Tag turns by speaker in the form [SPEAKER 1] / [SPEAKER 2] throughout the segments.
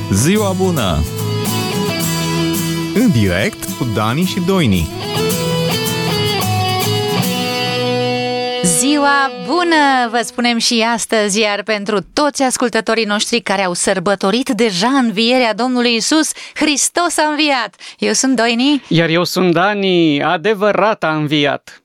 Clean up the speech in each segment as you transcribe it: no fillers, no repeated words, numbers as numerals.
[SPEAKER 1] Ziua bună! În direct cu Dani și Doini.
[SPEAKER 2] Ziua bună, vă spunem și astăzi, iar pentru toți ascultătorii noștri care au sărbătorit deja învierea Domnului Iisus, Hristos a înviat. Eu sunt Doini.
[SPEAKER 3] Iar eu sunt Dani, adevărat a înviat.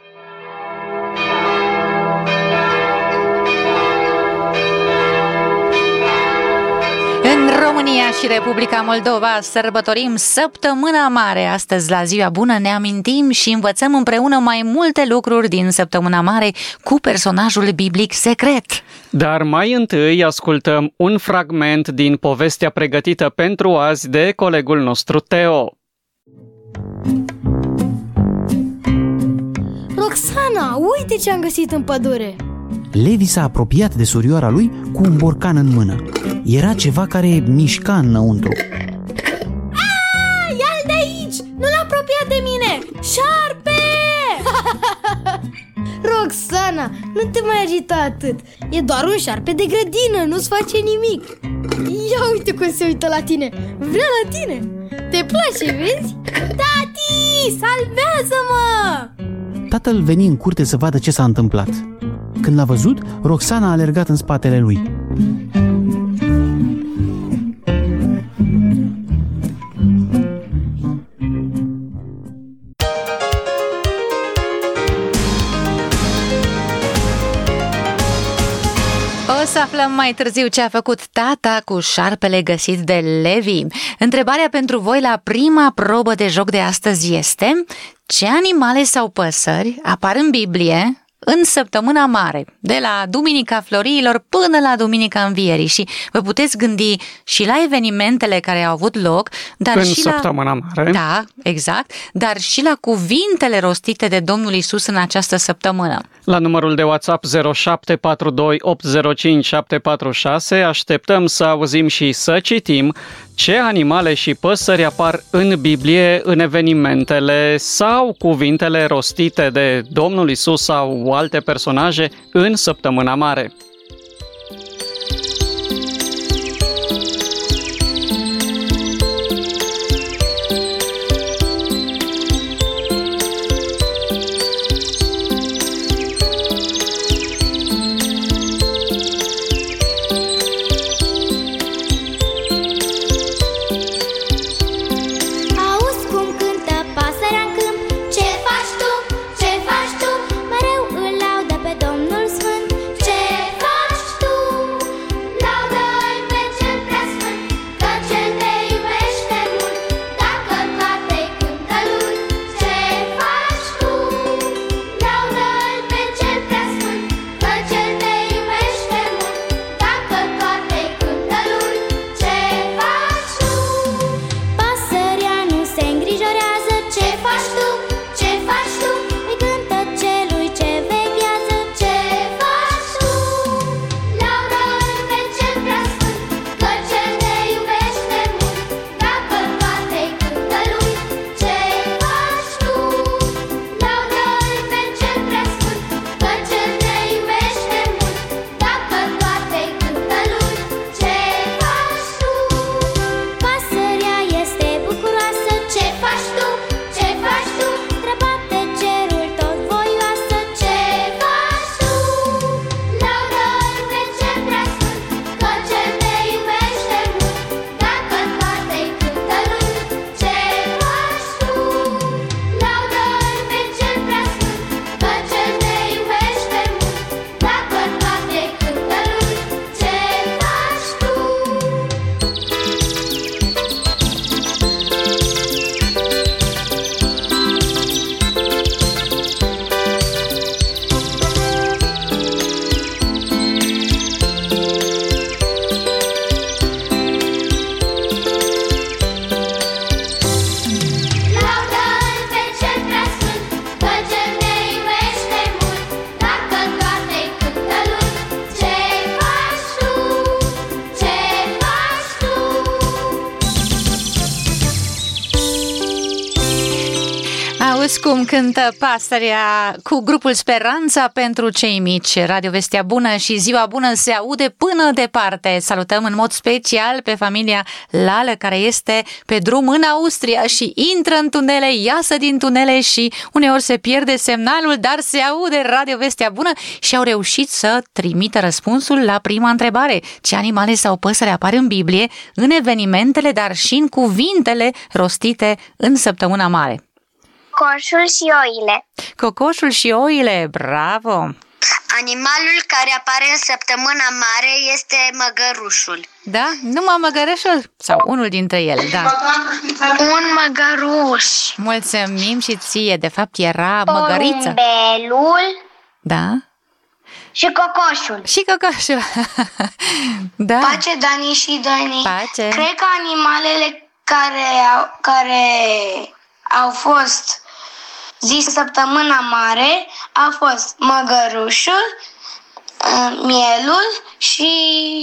[SPEAKER 2] În România și Republica Moldova sărbătorim Săptămâna Mare. Astăzi, la Ziua Bună, ne amintim și învățăm împreună mai multe lucruri din Săptămâna Mare cu personajul biblic secret.
[SPEAKER 3] Dar mai întâi ascultăm un fragment din povestea pregătită pentru azi de colegul nostru Teo.
[SPEAKER 4] Roxana, uite ce am găsit în pădure!
[SPEAKER 5] Levi s-a apropiat de surioara lui cu un borcan în mână. Era ceva care mișca înăuntru.
[SPEAKER 4] Ia-l de aici! Nu-l apropia de mine! Șarpe! Roxana, nu te mai agita atât. E doar un șarpe de grădină, nu-ți face nimic. Ia uite cum se uită la tine. Vrea la tine. Te place, vezi? Tati, salvează-mă!
[SPEAKER 5] Tatăl veni în curte să vadă ce s-a întâmplat. Când l-a văzut, Roxana a alergat în spatele lui.
[SPEAKER 2] O să aflăm mai târziu ce a făcut tata cu șarpele găsit de Levi. Întrebarea pentru voi la prima probă de joc de astăzi este: ce animale sau păsări apar în Biblie în Săptămâna Mare, de la Duminica Floriilor până la Duminica Învierii? Și vă puteți gândi și la evenimentele care au avut loc, dar
[SPEAKER 3] în
[SPEAKER 2] și
[SPEAKER 3] Săptămâna Mare.
[SPEAKER 2] Da, exact, dar și la cuvintele rostite de Domnul Iisus în această săptămână.
[SPEAKER 3] La numărul de WhatsApp 0742 805 746 așteptăm să auzim și să citim ce animale și păsări apar în Biblie, în evenimentele sau cuvintele rostite de Domnul Iisus sau alte personaje în Săptămâna Mare.
[SPEAKER 4] Ce faci tu? Mereu îl laudă pe Domnul Sfânt. Ce
[SPEAKER 2] auzi cum cântă pasărea cu grupul Speranța pentru cei mici. Radio Vestea Bună și Ziua Bună se aude până departe. Salutăm în mod special pe familia Lală, care este pe drum în Austria și intră în tunele, iasă din tunele și uneori se pierde semnalul, dar se aude Radio Vestea Bună și au reușit să trimită răspunsul la prima întrebare. Ce animale sau păsări apar în Biblie, în evenimentele, dar și în cuvintele rostite în Săptămâna Mare?
[SPEAKER 6] Cocoșul și oile.
[SPEAKER 2] Cocoșul și oile, bravo!
[SPEAKER 6] Animalul care apare în Săptămâna Mare este măgărușul.
[SPEAKER 2] Da? Numai măgărușul? Sau unul dintre ele, da.
[SPEAKER 6] Un măgăruș.
[SPEAKER 2] Mulțumim și ție, de fapt era măgăriță.
[SPEAKER 6] Porumbelul
[SPEAKER 2] Da?
[SPEAKER 6] și cocoșul.
[SPEAKER 2] Și cocoșul. Da.
[SPEAKER 6] Pace, Dani și Dani.
[SPEAKER 2] Pace.
[SPEAKER 6] Cred că animalele care au fost zis Săptămâna Mare a fost măgărușul, mielul și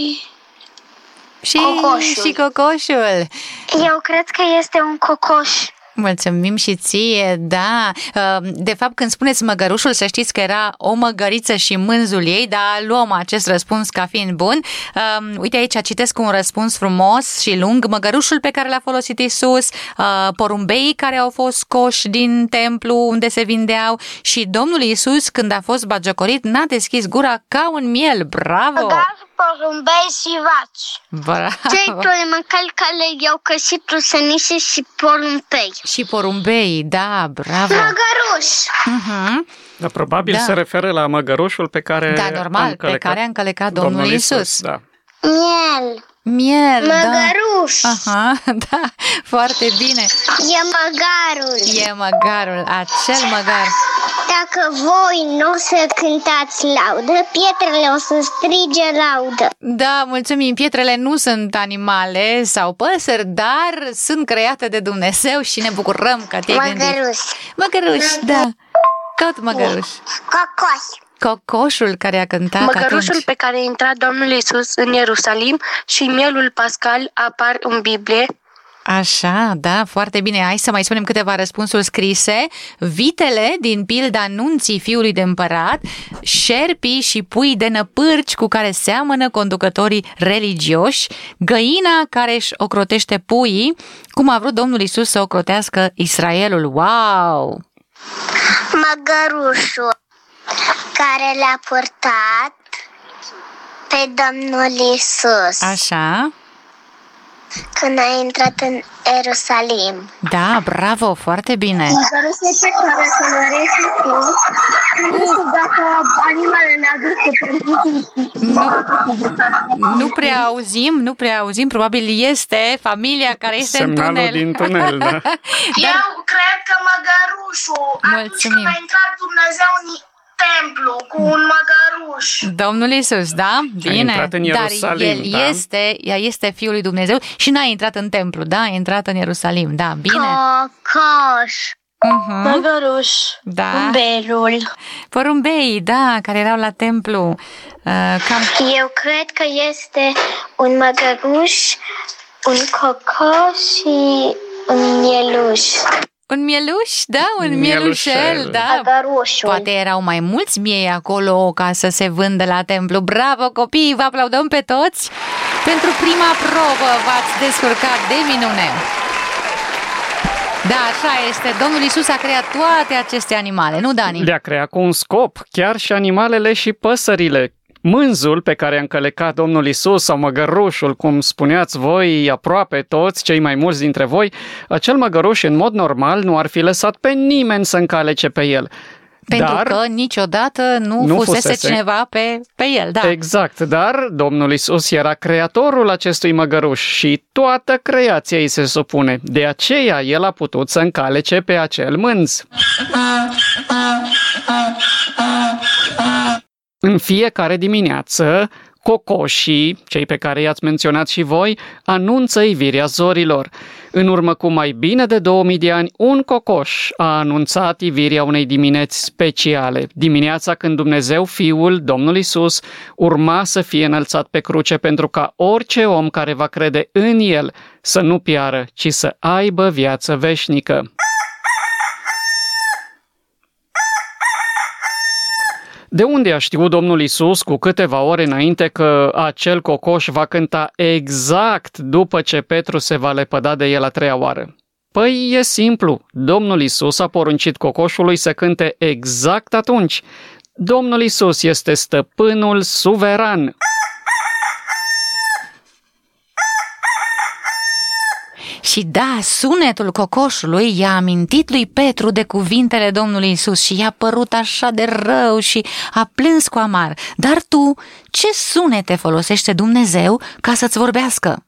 [SPEAKER 6] cocoșul.
[SPEAKER 2] Și cocoșul.
[SPEAKER 6] Eu cred că este un cocoș.
[SPEAKER 2] Mulțumim și ție, da. De fapt, când spuneți măgărușul, să știți că era o măgăriță și mânzul ei, dar luăm acest răspuns ca fiind bun. Uite aici, citesc un răspuns frumos și lung. Măgărușul pe care l-a folosit Iisus, porumbeii care au fost scoși din templu unde se vindeau și Domnul Iisus, când a fost bagiocorit, n-a deschis gura ca un miel. Bravo!
[SPEAKER 6] Porumbei și vaci.
[SPEAKER 2] Bravo!
[SPEAKER 6] Cei doi măcali care i-au căsit rusănișe și porumbei.
[SPEAKER 2] Și porumbei, da, bravo!
[SPEAKER 6] Măgăruș!
[SPEAKER 3] Dar probabil
[SPEAKER 2] Da.
[SPEAKER 3] se referă la măgărușul pe care
[SPEAKER 2] Da, normal, pe care a încălecat Domnul Iisus.
[SPEAKER 3] Da.
[SPEAKER 6] Miel.
[SPEAKER 2] Miel,
[SPEAKER 6] Măgăruș.
[SPEAKER 2] da. Aha, da, foarte bine.
[SPEAKER 6] E măgarul.
[SPEAKER 2] E măgarul, acel măgar.
[SPEAKER 6] Dacă voi nu o să cântați laudă, pietrele o să strige laudă.
[SPEAKER 2] Da, mulțumim. Pietrele nu sunt animale sau păsări, dar sunt create de Dumnezeu și ne bucurăm că te-ai gândit.
[SPEAKER 6] Măgăruș.
[SPEAKER 2] Măgăruș, da. Tot măgăruș.
[SPEAKER 6] Cocoș.
[SPEAKER 2] Cocoșul care a cântat
[SPEAKER 7] Măgărușul
[SPEAKER 2] atunci.
[SPEAKER 7] pe care a intrat Domnul Iisus în Ierusalim și mielul pascal apar în Biblie.
[SPEAKER 2] Așa, da, foarte bine. Hai să mai spunem câteva răspunsuri scrise. Vitele din pilda nunții fiului de împărat, șerpii și pui de năpârci cu care seamănă conducătorii religioși, găina care își ocrotește puii, cum a vrut Domnul Iisus să ocrotească Israelul. Wow!
[SPEAKER 6] Măgărușul care l-a purtat pe Domnul Iisus
[SPEAKER 2] Așa,
[SPEAKER 6] când a intrat în Ierusalim.
[SPEAKER 2] da, bravo, foarte bine.
[SPEAKER 6] Măgărușul pe care călărește tu, nu știu dacă animalele aduse
[SPEAKER 2] Nu prea auzim, probabil este familia care este în
[SPEAKER 3] Semnalul
[SPEAKER 2] tunel.
[SPEAKER 3] din tunel, da.
[SPEAKER 6] Eu cred că măgărușul,
[SPEAKER 2] Mulțumim.
[SPEAKER 6] atunci când a intrat Dumnezeu în templu cu un măgăruș.
[SPEAKER 2] Domnul Iisus, da? Bine.
[SPEAKER 3] intrat în Ierusalim,
[SPEAKER 2] dar el este Fiul lui Dumnezeu și n-a intrat în templu, da? A intrat în Ierusalim, da, bine.
[SPEAKER 6] Cocoș.
[SPEAKER 7] Măgăruș,
[SPEAKER 2] Da.
[SPEAKER 6] Belul.
[SPEAKER 2] Porumbei, da, care erau la templu.
[SPEAKER 6] Eu cred că este un măgăruș, un cocoș și un mieluș.
[SPEAKER 2] Un mieluș, da, un
[SPEAKER 3] Mielușel,
[SPEAKER 2] mielușel, da.
[SPEAKER 6] Măgărușul.
[SPEAKER 2] Poate erau mai mulți miei acolo ca să se vândă la templu. Bravo, copii, vă aplaudăm pe toți. Pentru prima probă v-ați descurcat de minune. Da, așa este. Domnul Iisus a creat toate aceste animale, nu, Dani?
[SPEAKER 3] Le-a creat cu un scop, chiar și animalele și păsările. Mânzul pe care a încălecat Domnul Iisus sau măgărușul, cum spuneați voi, aproape toți, cei mai mulți dintre voi, acel măgăruș în mod normal nu ar fi lăsat pe nimeni să încalece pe el.
[SPEAKER 2] Pentru
[SPEAKER 3] Dar
[SPEAKER 2] că niciodată nu fusese cineva pe el, da.
[SPEAKER 3] Exact, dar Domnul Iisus era creatorul acestui măgăruș și toată creația îi se supune. De aceea el a putut să încalece pe acel mânz. În fiecare dimineață, cocoșii, cei pe care i-ați menționat și voi, anunță ivirea zorilor. În urmă cu mai bine de 2000 de ani, un cocoș a anunțat ivirea unei dimineți speciale, dimineața când Dumnezeu, Fiul, Domnul Iisus, urma să fie înălțat pe cruce pentru ca orice om care va crede în El să nu piară, ci să aibă viață veșnică. De unde a știut Domnul Iisus cu câteva ore înainte că acel cocoș va cânta exact după ce Petru se va lepăda de el a treia oară? Păi e simplu, Domnul Iisus a poruncit cocoșului să cânte exact atunci. Domnul Iisus este stăpânul suveran.
[SPEAKER 2] Și da, sunetul cocoșului i-a amintit lui Petru de cuvintele Domnului Iisus și i-a părut așa de rău și a plâns cu amar. Dar tu, ce sunete folosește Dumnezeu ca să-ți vorbească?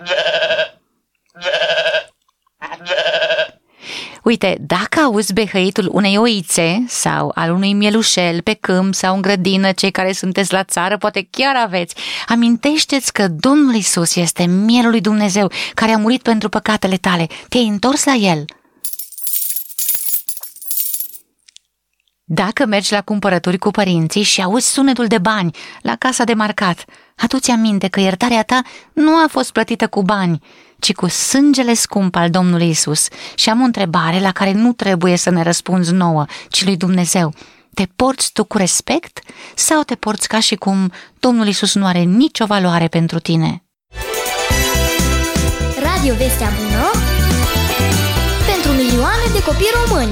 [SPEAKER 2] Uite, dacă auzi behăitul unei oițe sau al unui mielușel pe câmp sau în grădină, cei care sunteți la țară poate chiar aveți, amintește-ți că Domnul Iisus este mielul lui Dumnezeu care a murit pentru păcatele tale. Te-ai întors la El. Dacă mergi la cumpărături cu părinții și auzi sunetul de bani la casa de marcat, adu-ți aminte că iertarea ta nu a fost plătită cu bani, ci cu sângele scump al Domnului Iisus. Și am o întrebare la care nu trebuie să ne răspunzi nouă, ci lui Dumnezeu. Te porți tu cu respect sau te porți ca și cum Domnul Iisus nu are nicio valoare pentru tine?
[SPEAKER 4] Radio Vestea Bună pentru milioane de copii români.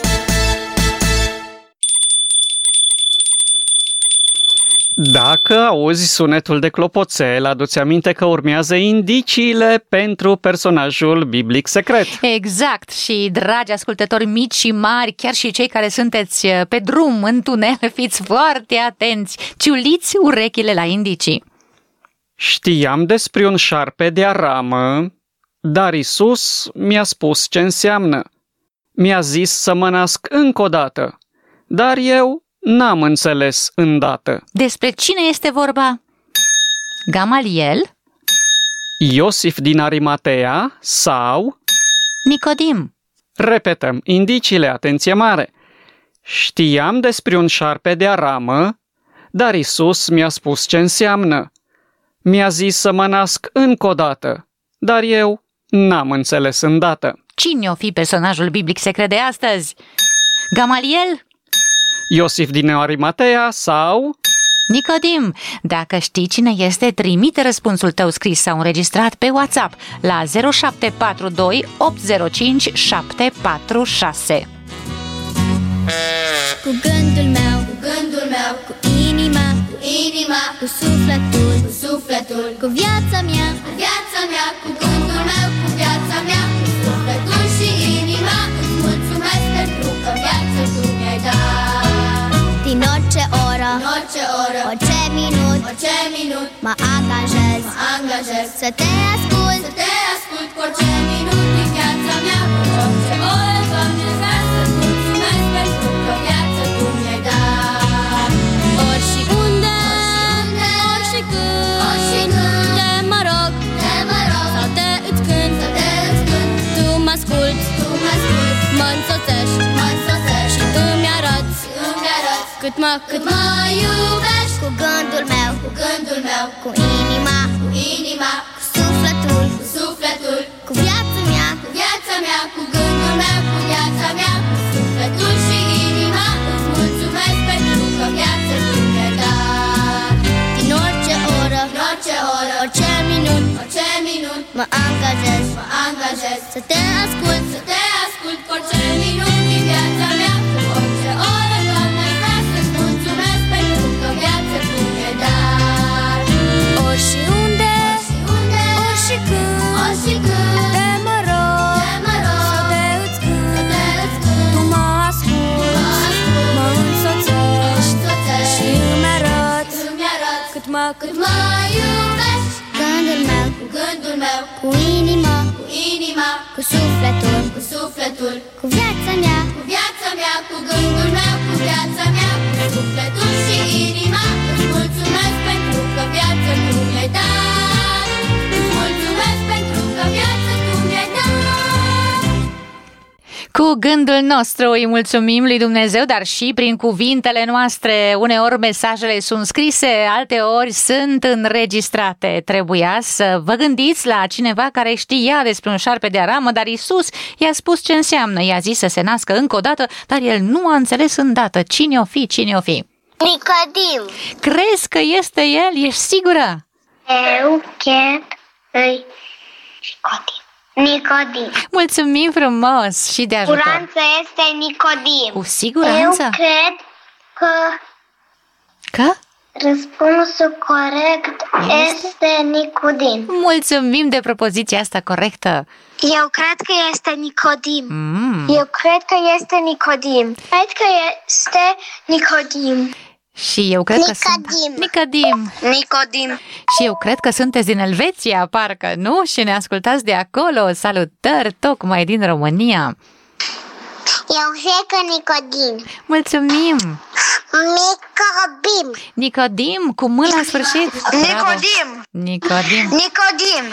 [SPEAKER 3] Dacă auzi sunetul de clopoțel, adu-ți aminte că urmează indiciile pentru personajul biblic secret.
[SPEAKER 2] Exact, și dragi ascultători mici și mari, chiar și cei care sunteți pe drum, în tunel, fiți foarte atenți, ciuliți urechile la indicii.
[SPEAKER 3] Știam despre un șarpe de aramă, dar Iisus mi-a spus ce înseamnă. Mi-a zis să mă nasc încă o dată, dar eu n-am înțeles îndată.
[SPEAKER 2] Despre cine este vorba? Gamaliel?
[SPEAKER 3] Iosif din Arimatea sau
[SPEAKER 2] Nicodim?
[SPEAKER 3] Repetăm indiciile, atenție mare. Știam despre un șarpe de aramă, dar Iisus mi-a spus ce înseamnă. Mi-a zis să mă nasc încă o dată, dar eu n-am înțeles îndată.
[SPEAKER 2] Cine o fi personajul biblic secret de astăzi? Gamaliel?
[SPEAKER 3] Iosif din Arimatea sau
[SPEAKER 2] Nicodim? Dacă știi cine este, trimite răspunsul tău scris sau înregistrat pe WhatsApp la 0742 805 746.
[SPEAKER 4] Cu gândul meu, cu inima, cu sufletul, cu viața mea, cu gândul meu, cu viața mea, cu sufletul și inima, îți mulțumesc pentru că viață tu mi-ai dat. Din orice oră, orice minut, mă angajez să te ascult cu orice minut din viața mea, cu orice oră, Doamne, vreau să-ți mulțumesc pentru că viață tu mi-ai dat. Ori și unde, ori și când, te mă rog, sau te îți cânt, tu mă asculti, mă însoțești și îmi arăți cât mă iubești. Cu gândul meu, cu inima, cu sufletul, cu viața mea, cu gândul meu, cu viața mea, cu sufletul și inima, îți mulțumesc pentru că viața tu mi-ai dat. Din orice oră, orice minut, mă angajez să te ascult cu orice minut din viața mea, cu orice oră, Doamne, vreau să-ți mulțumesc pentru că viața tu mi-ai dat. Ori și unde, ori și când, te mă rog, sau te îți cânt, tu mă ascult, mă însoțești și îmi arăți cât mă iubești. Gândul meu, cu inima, cu sufletul, cu viața mea, cu gândul meu, cu viața mea, cu sufletul și inima, îți mulțumesc pentru că viața tu mi-ai dat. Îți mulțumesc pentru că viața tu mi-ai dat.
[SPEAKER 2] Cu gândul nostru îi mulțumim lui Dumnezeu, dar și prin cuvintele noastre. Uneori mesajele sunt scrise, alteori sunt înregistrate. Trebuia să vă gândiți la cineva care știa despre un șarpe de aramă, dar Iisus i-a spus ce înseamnă. I-a zis să se nască încă o dată, dar el nu a înțeles îndată cine o fi.
[SPEAKER 6] Nicodim.
[SPEAKER 2] Crezi că este el? Ești sigură?
[SPEAKER 6] Eu cred că-i Nicodim.
[SPEAKER 2] Mulțumim frumos și de ajutor.
[SPEAKER 6] Siguranță este Nicodim.
[SPEAKER 2] Cu siguranță?
[SPEAKER 6] Eu cred că
[SPEAKER 2] Că?
[SPEAKER 6] răspunsul corect este Nicodim.
[SPEAKER 2] Mulțumim de propoziția asta corectă.
[SPEAKER 6] Eu cred că este Nicodim.
[SPEAKER 7] Eu cred că este Nicodim.
[SPEAKER 6] Cred că este Nicodim.
[SPEAKER 2] Și eu cred că Nicodim.
[SPEAKER 7] Nicodim.
[SPEAKER 2] Și eu cred că sunteți din Elveția, parcă, nu? Și ne ascultați de acolo. Salutări, tocmai din România.
[SPEAKER 6] Eu cred că Nicodim.
[SPEAKER 2] Mulțumim!
[SPEAKER 6] Nicodim.
[SPEAKER 2] Nicodim, cu M la sfârșit.
[SPEAKER 7] Nicodim.
[SPEAKER 2] Nicodim.
[SPEAKER 7] Nicodim.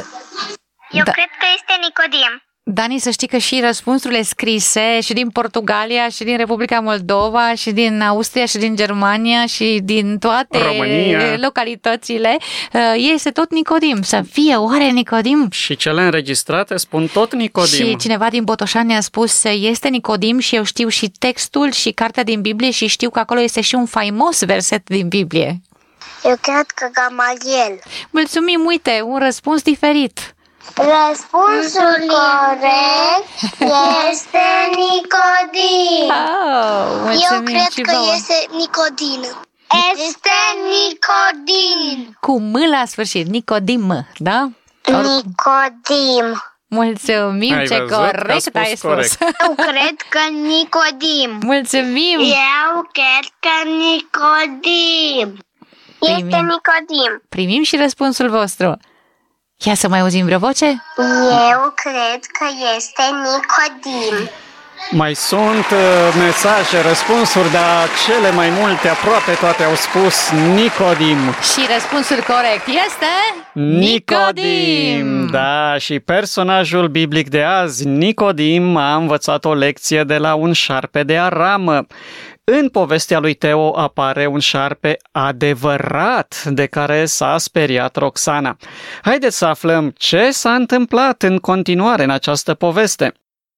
[SPEAKER 6] Eu cred că este Nicodim.
[SPEAKER 2] Dani, să știi că și răspunsurile scrise și din Portugalia, și din Republica Moldova, și din Austria, și din Germania, și din toate
[SPEAKER 3] România.
[SPEAKER 2] localitățile, este tot Nicodim. Să fie oare Nicodim?
[SPEAKER 3] Și cele înregistrate spun tot Nicodim.
[SPEAKER 2] Și cineva din Botoșani a spus este Nicodim și eu știu și textul și cartea din Biblie și știu că acolo este și un faimos verset din Biblie.
[SPEAKER 6] Eu cred că Gamaliel.
[SPEAKER 2] Mulțumim, uite, un răspuns diferit.
[SPEAKER 6] Răspunsul corect este Nicodim.
[SPEAKER 2] Oh, mulțumim.
[SPEAKER 6] Eu cred
[SPEAKER 2] și
[SPEAKER 6] că
[SPEAKER 2] vouă.
[SPEAKER 6] este Nicodim. Este Nicodim.
[SPEAKER 2] Cu M la sfârșit, Nicodim, da?
[SPEAKER 6] Nicodim.
[SPEAKER 2] Mulțumim,
[SPEAKER 3] Ai
[SPEAKER 2] ce
[SPEAKER 3] văzut? A
[SPEAKER 2] corect
[SPEAKER 3] spus
[SPEAKER 2] ai spus.
[SPEAKER 3] corect.
[SPEAKER 6] Eu cred că Nicodim.
[SPEAKER 2] Mulțumim.
[SPEAKER 6] Eu cred că Nicodim. Este Nicodim.
[SPEAKER 2] Primim și răspunsul vostru. Ia să mai auzim vreo voce?
[SPEAKER 6] Eu cred că este Nicodim.
[SPEAKER 3] Mai sunt mesaje, răspunsuri, dar cele mai multe, aproape toate au spus Nicodim.
[SPEAKER 2] Și răspunsul corect este...
[SPEAKER 3] Nicodim! Da, și personajul biblic de azi, Nicodim, a învățat o lecție de la un șarpe de aramă. În povestea lui Teo apare un șarpe adevărat de care s-a speriat Roxana. Haideți să aflăm ce s-a întâmplat în continuare în această poveste.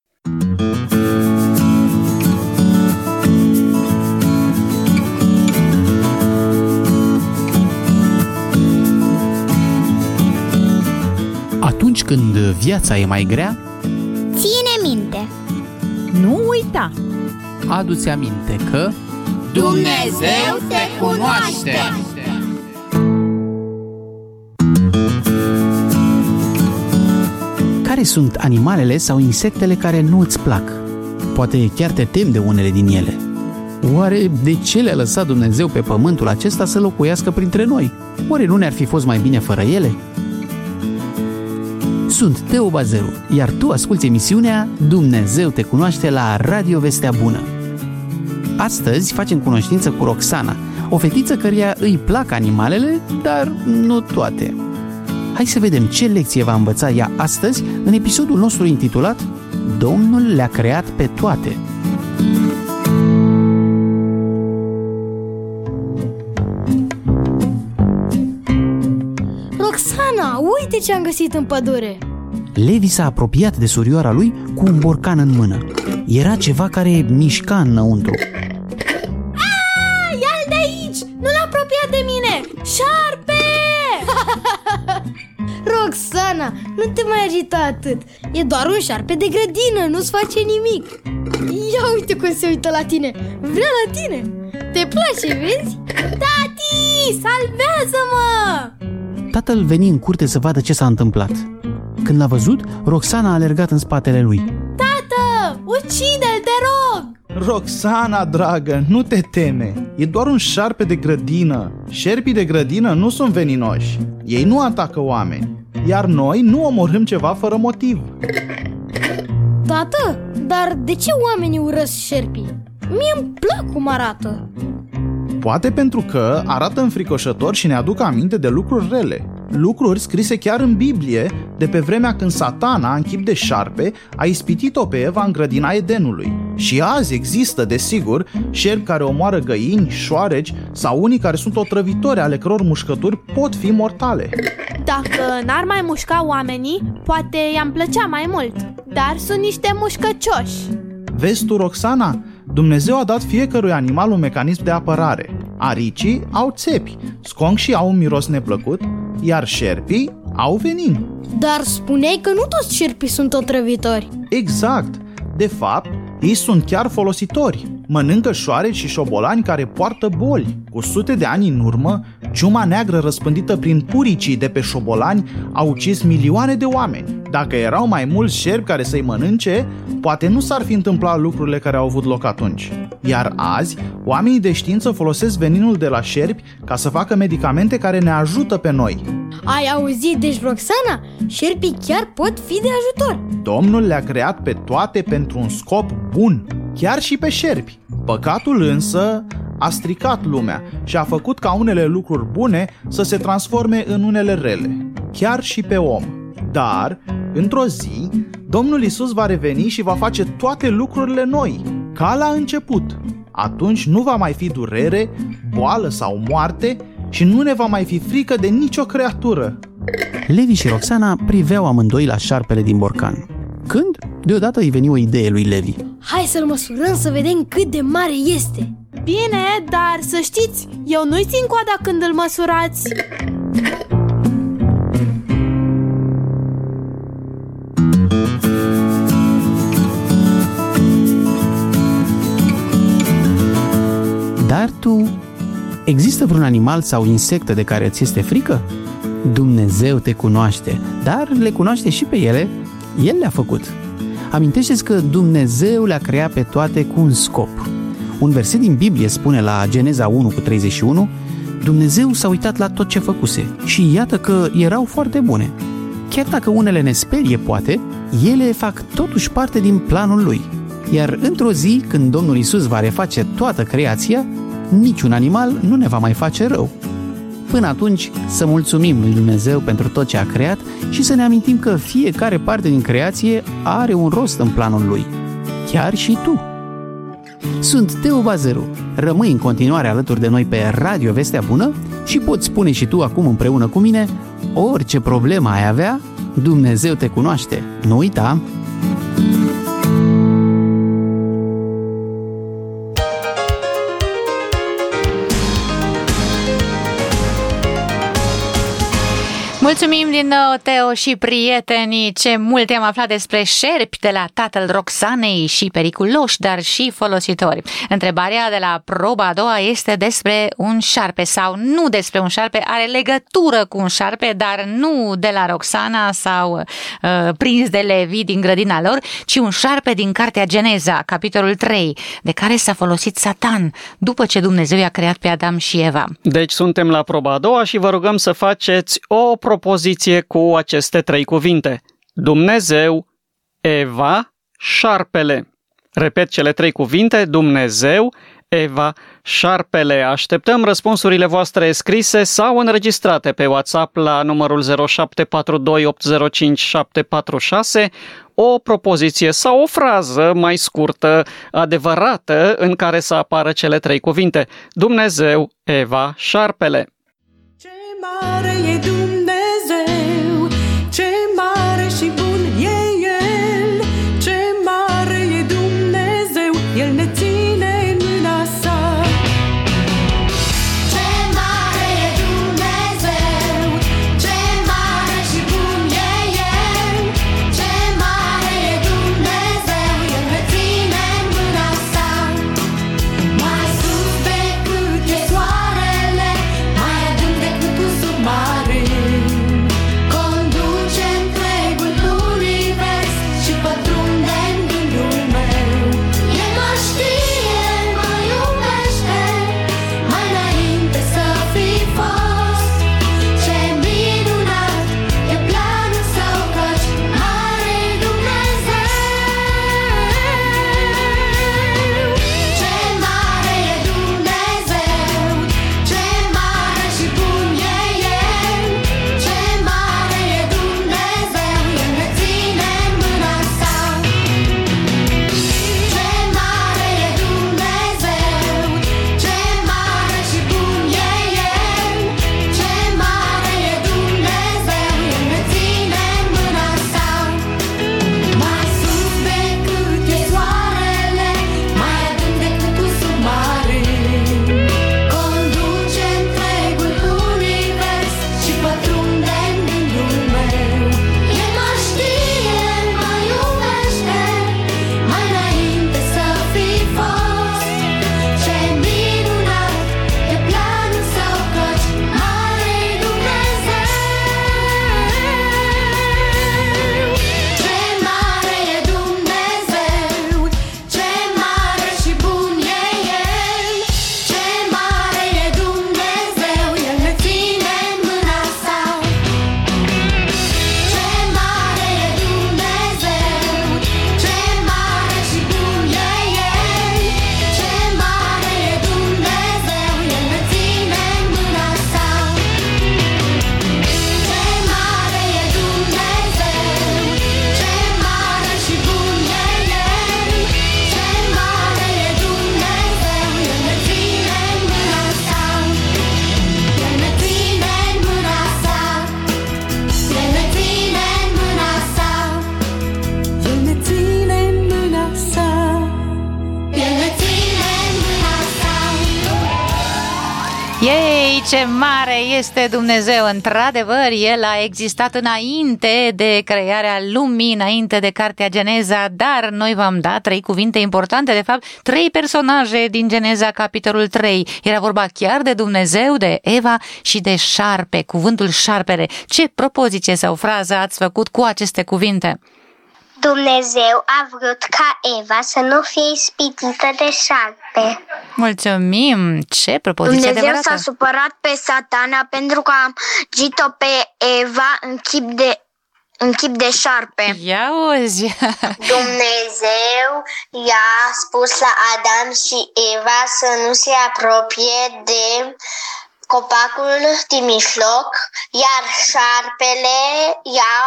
[SPEAKER 5] Atunci când viața e mai grea,
[SPEAKER 6] Ține minte.
[SPEAKER 8] Nu uita!
[SPEAKER 5] adu-ți aminte că
[SPEAKER 8] Dumnezeu te cunoaște!
[SPEAKER 5] care sunt animalele sau insectele care nu îți plac? Poate chiar te temi de unele din ele. Oare de ce le-a lăsat Dumnezeu pe pământul acesta să locuiască printre noi? Oare nu ne-ar fi fost mai bine fără ele? Sunt Teo Bazeru, iar tu asculți emisiunea Dumnezeu te cunoaște la Radio Vestea Bună. Astăzi facem cunoștință cu Roxana, o fetiță căreia îi plac animalele, dar nu toate. Hai să vedem ce lecție va învăța ea astăzi în episodul nostru intitulat Domnul le-a creat pe toate.
[SPEAKER 4] Roxana, uite ce am găsit în pădure.
[SPEAKER 5] Levi s-a apropiat de surioara lui cu un borcan în mână. Era ceva care mișca înăuntru.
[SPEAKER 4] Ia-l de aici! Nu-l apropia de mine! Șarpe! Roxana, nu te mai agita atât. E doar un șarpe de grădină, nu-ți face nimic. Ia uite cum se uită la tine. Vrea la tine. Te place, vezi? Tati, salvează-mă!
[SPEAKER 5] Tatăl veni în curte să vadă ce s-a întâmplat. Când l-a văzut, Roxana a alergat în spatele lui.
[SPEAKER 4] Tată, ucide-l, te rog!
[SPEAKER 1] Roxana, dragă, nu te teme. E doar un șarpe de grădină. Șerpii de grădină nu sunt veninoși. Ei nu atacă oameni. Iar noi nu omorâm ceva fără motiv.
[SPEAKER 4] Tată, dar de ce oamenii urăsc șerpii? Mie îmi plac cum arată.
[SPEAKER 1] Poate pentru că arată înfricoșător și ne aduc aminte de lucruri rele. Lucruri scrise chiar în Biblie, de pe vremea când Satana, în chip de șarpe, a ispitit-o pe Eva în grădina Edenului. Și azi există, desigur, șerpi care omoară găini, șoareci sau unii care sunt otrăvitori, ale căror mușcături pot fi mortale.
[SPEAKER 8] Dacă n-ar mai mușca oamenii, poate i-am plăcea mai mult. Dar sunt niște mușcăcioși.
[SPEAKER 1] Vezi tu, Roxana? Dumnezeu a dat fiecărui animal un mecanism de apărare. Aricii au țepi, sconcșii au un miros neplăcut, iar șerpii au venin.
[SPEAKER 4] Dar spuneai că nu toți șerpii sunt otrăvitori.
[SPEAKER 1] Exact! De fapt, ei sunt chiar folositori. Mănâncă șoareci și șobolani care poartă boli. Cu sute de ani în urmă, ciuma neagră răspândită prin puricii de pe șobolani a ucis milioane de oameni. Dacă erau mai mulți șerpi care să-i mănânce, poate nu s-ar fi întâmplat lucrurile care au avut loc atunci. Iar azi, oamenii de știință folosesc veninul de la șerpi ca să facă medicamente care ne ajută pe noi.
[SPEAKER 4] Ai auzit, deci, Roxana? Șerpii chiar pot fi de ajutor.
[SPEAKER 1] Domnul le-a creat pe toate pentru un scop bun, chiar și pe șerpi. Păcatul însă a stricat lumea și a făcut ca unele lucruri bune să se transforme în unele rele, chiar și pe om. Dar, într-o zi, Domnul Iisus va reveni și va face toate lucrurile noi, ca la început. Atunci nu va mai fi durere, boală sau moarte și nu ne va mai fi frică de nicio creatură.
[SPEAKER 5] Levi și Roxana priveau amândoi la șarpele din borcan. Când, deodată îi veni o idee lui Levi.
[SPEAKER 4] Hai să-l măsurăm să vedem cât de mare este.
[SPEAKER 8] Bine, dar să știți, eu nu-i țin coada când îl măsurați.
[SPEAKER 5] Dar tu, există vreun animal sau insectă de care ți este frică? Dumnezeu te cunoaște, dar le cunoaște și pe ele. El le-a făcut. Amintește-ți că Dumnezeu le-a creat pe toate cu un scop. Un verset din Biblie spune la Geneza 1:31: Dumnezeu s-a uitat la tot ce făcuse și iată că erau foarte bune. Chiar dacă unele ne sperie poate, ele fac totuși parte din planul Lui. Iar într-o zi, când Domnul Iisus va reface toată creația, niciun animal nu ne va mai face rău. Până atunci, să mulțumim lui Dumnezeu pentru tot ce a creat și să ne amintim că fiecare parte din creație are un rost în planul Lui. Chiar și tu. Sunt Teo Bazeru. Rămâi în continuare alături de noi pe Radio Vestea Bună și poți spune și tu acum împreună cu mine: orice problemă ai avea, Dumnezeu te cunoaște. Nu uita!
[SPEAKER 2] Mulțumim din nou, Teo și prietenii, ce multe am aflat despre șerpi de la tatăl Roxanei, și periculoși, dar și folositori. Întrebarea de la proba a doua este despre un șarpe sau nu despre un șarpe, are legătură cu un șarpe, dar nu de la Roxana sau prins de Levi din grădina lor, ci un șarpe din cartea Geneza, capitolul 3, de care s-a folosit Satan după ce Dumnezeu i-a creat pe Adam și Eva.
[SPEAKER 3] Deci suntem la proba a doua și vă rugăm să faceți o propoziție cu aceste 3 cuvinte: Dumnezeu, Eva, șarpele. Repet cele 3 cuvinte: Dumnezeu, Eva, șarpele. Așteptăm răspunsurile voastre scrise sau înregistrate pe WhatsApp la numărul 0742 805 746, o propoziție sau o frază mai scurtă, adevărată, în care să apară cele 3 cuvinte: Dumnezeu, Eva, șarpele.
[SPEAKER 9] Ce mare e Dumnezeu, ce mare și bun e El, ce mare e Dumnezeu, El ne ține în mâna sa. Ce mare e Dumnezeu, ce mare și bun e El, ce mare e Dumnezeu, El ne ține în mâna sa. Mai sus decât e soarele, mai adânc decât un sub mare.
[SPEAKER 2] Ce mare este Dumnezeu! Într-adevăr, El a existat înainte de crearea lumii, înainte de cartea Geneza, dar noi v-am dat 3 cuvinte importante, de fapt 3 personaje din Geneza, capitolul 3. Era vorba chiar de Dumnezeu, de Eva și de șarpe, cuvântul șarpele. Ce propoziție sau frază ați făcut cu aceste cuvinte?
[SPEAKER 6] Dumnezeu a vrut ca Eva să nu fie ispitită de șarpe.
[SPEAKER 2] Mulțumim! Ce propoziție
[SPEAKER 10] Dumnezeu
[SPEAKER 2] adevărată!
[SPEAKER 10] s-a supărat pe Satana pentru că a amăgit-o pe Eva în chip de șarpe.
[SPEAKER 2] Ia auzi!
[SPEAKER 6] Dumnezeu i-a spus la Adam și Eva să nu se apropie de copacul din mijloc, iar șarpele i-a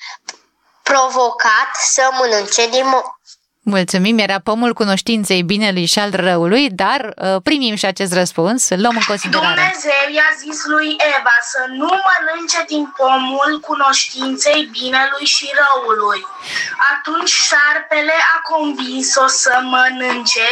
[SPEAKER 6] provocat să mănânce din
[SPEAKER 2] Mulțumim, era pomul cunoștinței binelui și al răului, dar primim și acest răspuns, îl luăm în considerare.
[SPEAKER 11] Dumnezeu i-a zis lui Eva să nu mănânce din pomul cunoștinței binelui și răului. Atunci șarpele a convins-o să mănânce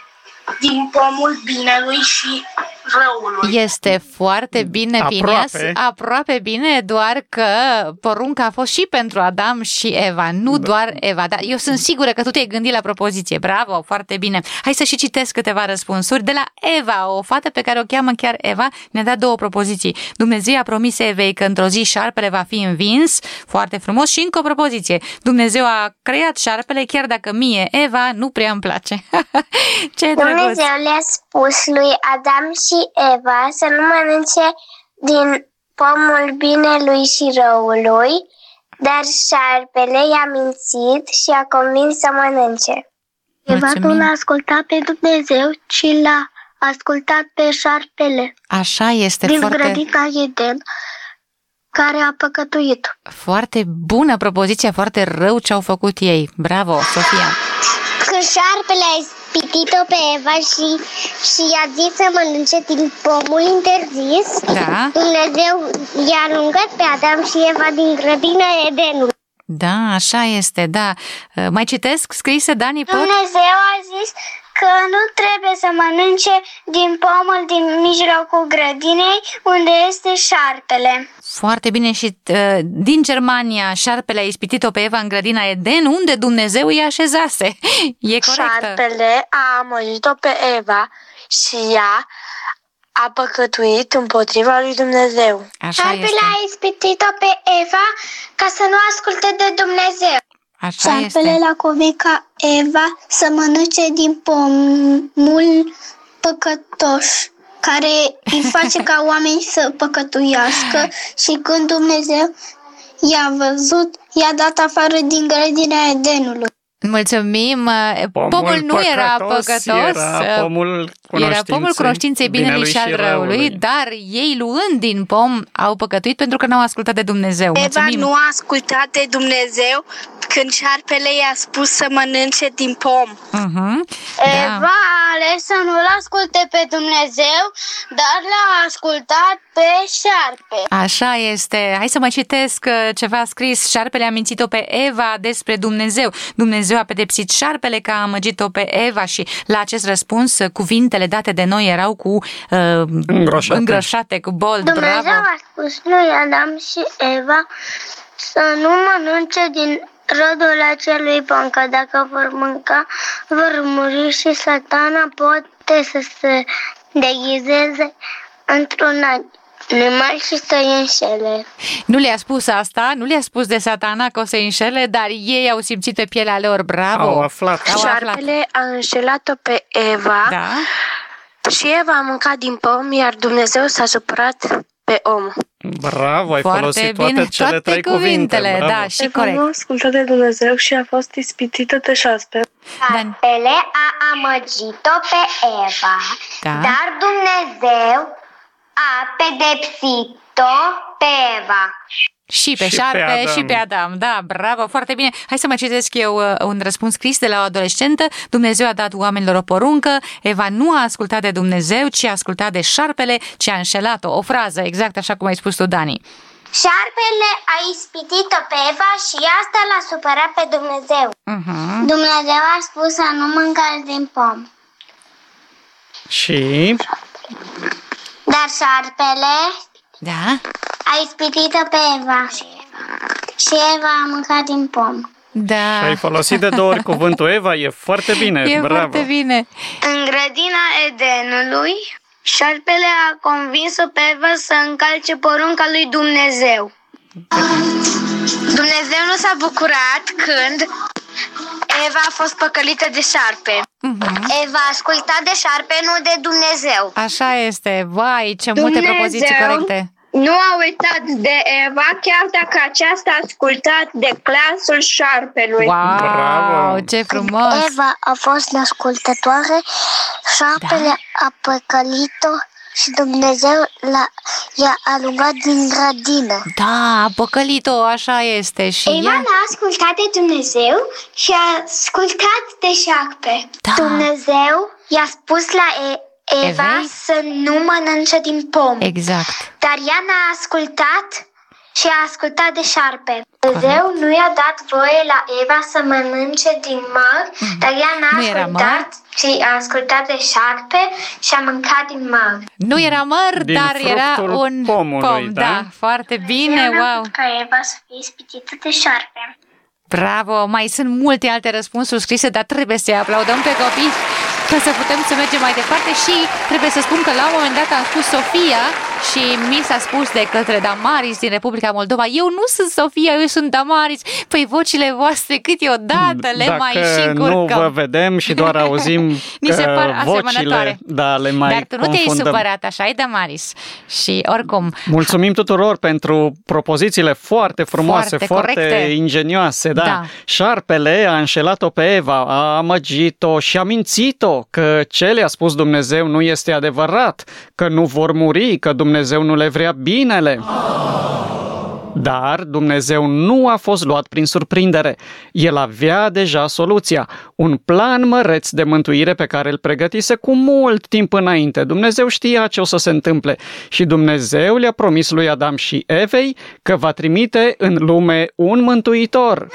[SPEAKER 11] din pomul binelui și răului.
[SPEAKER 2] Este foarte bine, Phineas, aproape bine, doar că porunca a fost și pentru Adam și Eva, nu doar Eva. Dar eu sunt sigură că tu te-ai gândit la propoziție. Bravo, foarte bine. Hai să și citesc câteva răspunsuri. De la Eva, o fată pe care o cheamă chiar Eva, ne-a dat 2 propoziții. Dumnezeu a promis Evei că într-o zi șarpele va fi învins, foarte frumos, și încă o propoziție. Dumnezeu a creat șarpele, chiar dacă mie, Eva, nu prea îmi place. Ce drăguț!
[SPEAKER 6] Dumnezeu le-a spus lui Adam și Eva să nu mănânce din pomul binelui și răului, dar șarpele i-a mințit și a convins să mănânce.
[SPEAKER 2] Eva
[SPEAKER 6] nu l-a ascultat pe Dumnezeu, ci l-a ascultat pe șarpele.
[SPEAKER 2] Așa este,
[SPEAKER 6] din
[SPEAKER 2] foarte...
[SPEAKER 6] grădina Eden, care a păcătuit.
[SPEAKER 2] Foarte bună propoziție, foarte rău ce au făcut ei. Bravo, Sofia!
[SPEAKER 6] Când șarpele a ispitit-o pe Eva și i-a zis să mănânce din pomul interzis,
[SPEAKER 2] da.
[SPEAKER 6] Dumnezeu i-a alungat pe Adam și Eva din grădina Edenului.
[SPEAKER 2] Da, așa este, da. Mai citesc scrise, Dani, pot?
[SPEAKER 6] Dumnezeu a zis că nu trebuie să mănânce din pomul din mijlocul grădinei unde este șarpele.
[SPEAKER 2] Foarte bine, și din Germania șarpele a ispitit-o pe Eva în grădina Eden, unde Dumnezeu îi așezase. E corectă.
[SPEAKER 10] Șarpele a amăgit-o pe Eva și ea a păcătuit împotriva lui Dumnezeu.
[SPEAKER 2] Așa
[SPEAKER 6] șarpele
[SPEAKER 2] este.
[SPEAKER 6] a ispitit-o pe Eva ca să nu asculte de Dumnezeu.
[SPEAKER 2] Așa
[SPEAKER 6] șarpele
[SPEAKER 2] este.
[SPEAKER 6] l-a convins ca Eva să mănânce din pomul păcătoș, care îi face ca oamenii să păcătuiască, și când Dumnezeu i-a văzut, i-a dat afară din grădina Edenului.
[SPEAKER 2] Mulțumim! Pomul nu era păcătos,
[SPEAKER 3] era
[SPEAKER 2] pomul cunoștinței binelui și al răului, dar ei, luând din pom, au păcătuit pentru că n-au ascultat de Dumnezeu.
[SPEAKER 10] Eva nu a ascultat de Dumnezeu când șarpele i-a spus să mănânce din pom.
[SPEAKER 6] Eva a ales să nu-l asculte pe Dumnezeu, dar l-a ascultat pe șarpe.
[SPEAKER 2] Așa este. Hai să mai citesc ceva scris. Șarpele a mințit-o pe Eva despre Dumnezeu. Dumnezeu a pedepsit șarpele că a amăgit-o pe Eva, și la acest răspuns cuvintele date de noi erau cu îngroșate, cu bold.
[SPEAKER 6] Dumnezeu
[SPEAKER 2] Bravo.
[SPEAKER 6] a spus lui Adam și Eva să nu mănânce din rodul acelui pom, că dacă vor mânca, vor muri, și Satana poate să se deghizeze într-un animal și să îi înșele.
[SPEAKER 2] Nu le-a spus asta, nu le-a spus de Satana că o să-i înșele, dar ei au simțit pe pielea lor. Bravo!
[SPEAKER 3] Au aflat.
[SPEAKER 10] Șarpele a înșelat-o pe Eva,
[SPEAKER 2] da?
[SPEAKER 10] Și Eva a mâncat din pom, iar Dumnezeu s-a supărat pe om.
[SPEAKER 3] Bravo, ai
[SPEAKER 2] foarte
[SPEAKER 3] folosit
[SPEAKER 2] bine,
[SPEAKER 3] cele 3 cuvinte.
[SPEAKER 2] Da, și corect.
[SPEAKER 12] Eva nu a ascultat de Dumnezeu și a fost ispitită de șarpe.
[SPEAKER 6] Șarpele a amăgit-o pe Eva,
[SPEAKER 2] da.
[SPEAKER 6] Dar Dumnezeu a pedepsit-o pe Eva.
[SPEAKER 2] Și pe șarpe și pe Adam. Da, bravo, foarte bine. Hai să mai citesc eu un răspuns scris de la o adolescentă. Dumnezeu a dat oamenilor o poruncă. Eva nu a ascultat de Dumnezeu, ci a ascultat de șarpele, ce a înșelat-o. O frază, exact așa cum ai spus tu, Dani.
[SPEAKER 6] Șarpele a ispitit-o pe Eva și asta l-a supărat pe Dumnezeu. Dumnezeu a spus să nu mâncați din pom.
[SPEAKER 3] Și?
[SPEAKER 6] Dar șarpele a ispitit-o pe Eva și Eva a mâncat din pom.
[SPEAKER 2] Da.
[SPEAKER 3] Ai folosit de 2 ori cuvântul Eva, e foarte bine, bravo.
[SPEAKER 2] Foarte bine.
[SPEAKER 10] În grădina Edenului, șarpele a convins-o pe Eva să încalce porunca lui Dumnezeu. Dumnezeu nu s-a bucurat când Eva a fost păcălită de șarpe.
[SPEAKER 6] Eva a ascultat de șarpe, nu de Dumnezeu.
[SPEAKER 2] Așa este. Vai, ce multe propoziții corecte.
[SPEAKER 10] Nu a uitat de Eva, chiar dacă aceasta a ascultat de glasul șarpelui.
[SPEAKER 2] Wow, bravo. Ce frumos!
[SPEAKER 6] Eva a fost ascultătoare, șarpele a păcălit-o și Dumnezeu i-a alungat din grădină.
[SPEAKER 2] Da, a păcălit-o, așa este. Și
[SPEAKER 6] Eva n-a ascultat de Dumnezeu și a ascultat de șarpe. Dumnezeu i-a spus la Eva să nu mănânce din pom.
[SPEAKER 2] Exact.
[SPEAKER 6] Dar ea n-a ascultat și a ascultat de șarpe. Dumnezeu nu i-a dat voie la Eva să mănânce din măr, dar ea n-a ascultat și a ascultat de șarpe și a mâncat din măr.
[SPEAKER 2] Nu era măr,
[SPEAKER 3] din
[SPEAKER 2] dar era un
[SPEAKER 3] pomului,
[SPEAKER 2] pom. Da, foarte bine, wow.
[SPEAKER 6] Ca Eva să fie ispitită de șarpe.
[SPEAKER 2] Bravo, mai sunt multe alte răspunsuri scrise, dar trebuie să-i aplaudăm pe copii ca să putem să mergem mai departe. Și trebuie să spun că la un moment dat am spus Sofia și mi s-a spus de către Damaris din Republica Moldova: eu nu sunt Sofia, eu sunt Damaris. Păi vocile voastre câteodată le mai și încurcăm.
[SPEAKER 3] Dacă nu vă vedem și doar auzim
[SPEAKER 2] ni se par
[SPEAKER 3] vocile, da, le mai
[SPEAKER 2] dar tu nu te-ai supărat, așa-i, Damaris? Și oricum...
[SPEAKER 3] Mulțumim tuturor pentru propozițiile foarte frumoase, foarte ingenioase. Da. Șarpele a înșelat-o pe Eva, a amăgit-o și a mințit-o că ce le-a spus Dumnezeu nu este adevărat, că nu vor muri, că Dumnezeu nu le vrea binele. Dar Dumnezeu nu a fost luat prin surprindere. El avea deja soluția, un plan măreț de mântuire pe care îl pregătise cu mult timp înainte. Dumnezeu știa ce o să se întâmple și Dumnezeu le-a promis lui Adam și Evei că va trimite în lume un mântuitor.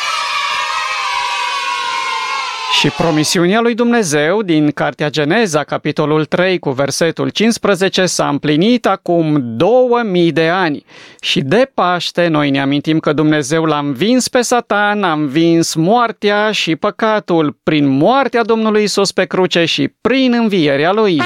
[SPEAKER 3] Și promisiunea lui Dumnezeu din Cartea Geneza, capitolul 3, cu versetul 15, s-a împlinit acum 2000 de ani. Și de Paște noi ne amintim că Dumnezeu l-a învins pe Satan, a învins moartea și păcatul prin moartea Domnului Iisus pe cruce și prin învierea Lui.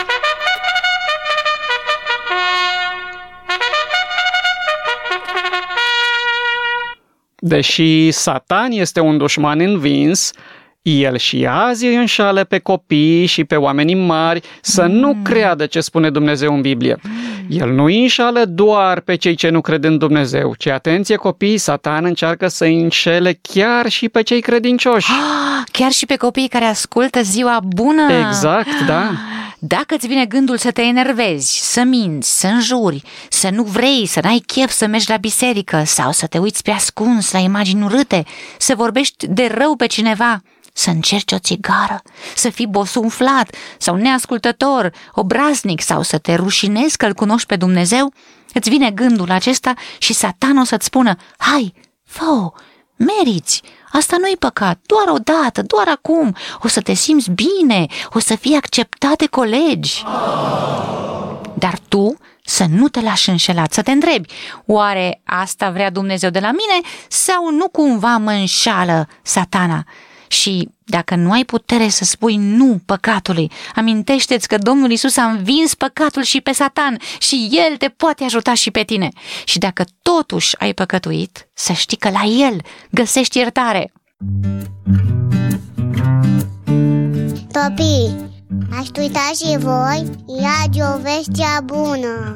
[SPEAKER 3] Deși Satan este un dușman învins, el și azi îi înșală pe copii și pe oamenii mari să nu creadă ce spune Dumnezeu în Biblie. El nu îi înșală doar pe cei ce nu cred în Dumnezeu, ci, atenție copii, Satan încearcă să îi înșele chiar și pe cei credincioși.
[SPEAKER 2] Chiar și pe copiii care ascultă Ziua Bună?
[SPEAKER 3] Exact, da.
[SPEAKER 2] Dacă îți vine gândul să te enervezi, să minți, să înjuri, să nu vrei, să n-ai chef să mergi la biserică sau să te uiți pe ascuns la imagini urâte, să vorbești de rău pe cineva, să încerci o țigară, să fii bosunflat sau neascultător, obraznic sau să te rușinezi că îl cunoști pe Dumnezeu, îți vine gândul acesta și Satan o să-ți spună: hai, fă-o, meriți, asta nu-i păcat, doar odată, doar acum, o să te simți bine, o să fii acceptat de colegi. Dar tu să nu te lași înșelat, să te întrebi: oare asta vrea Dumnezeu de la mine sau nu cumva mă înșală Satana? Și dacă nu ai putere să spui nu păcatului, amintește-ți că Domnul Iisus a învins păcatul și pe Satan și El te poate ajuta și pe tine. Și dacă totuși ai păcătuit, să știi că la El găsești iertare.
[SPEAKER 6] Copii, ați uitat și voi? Radio Vestea Bună!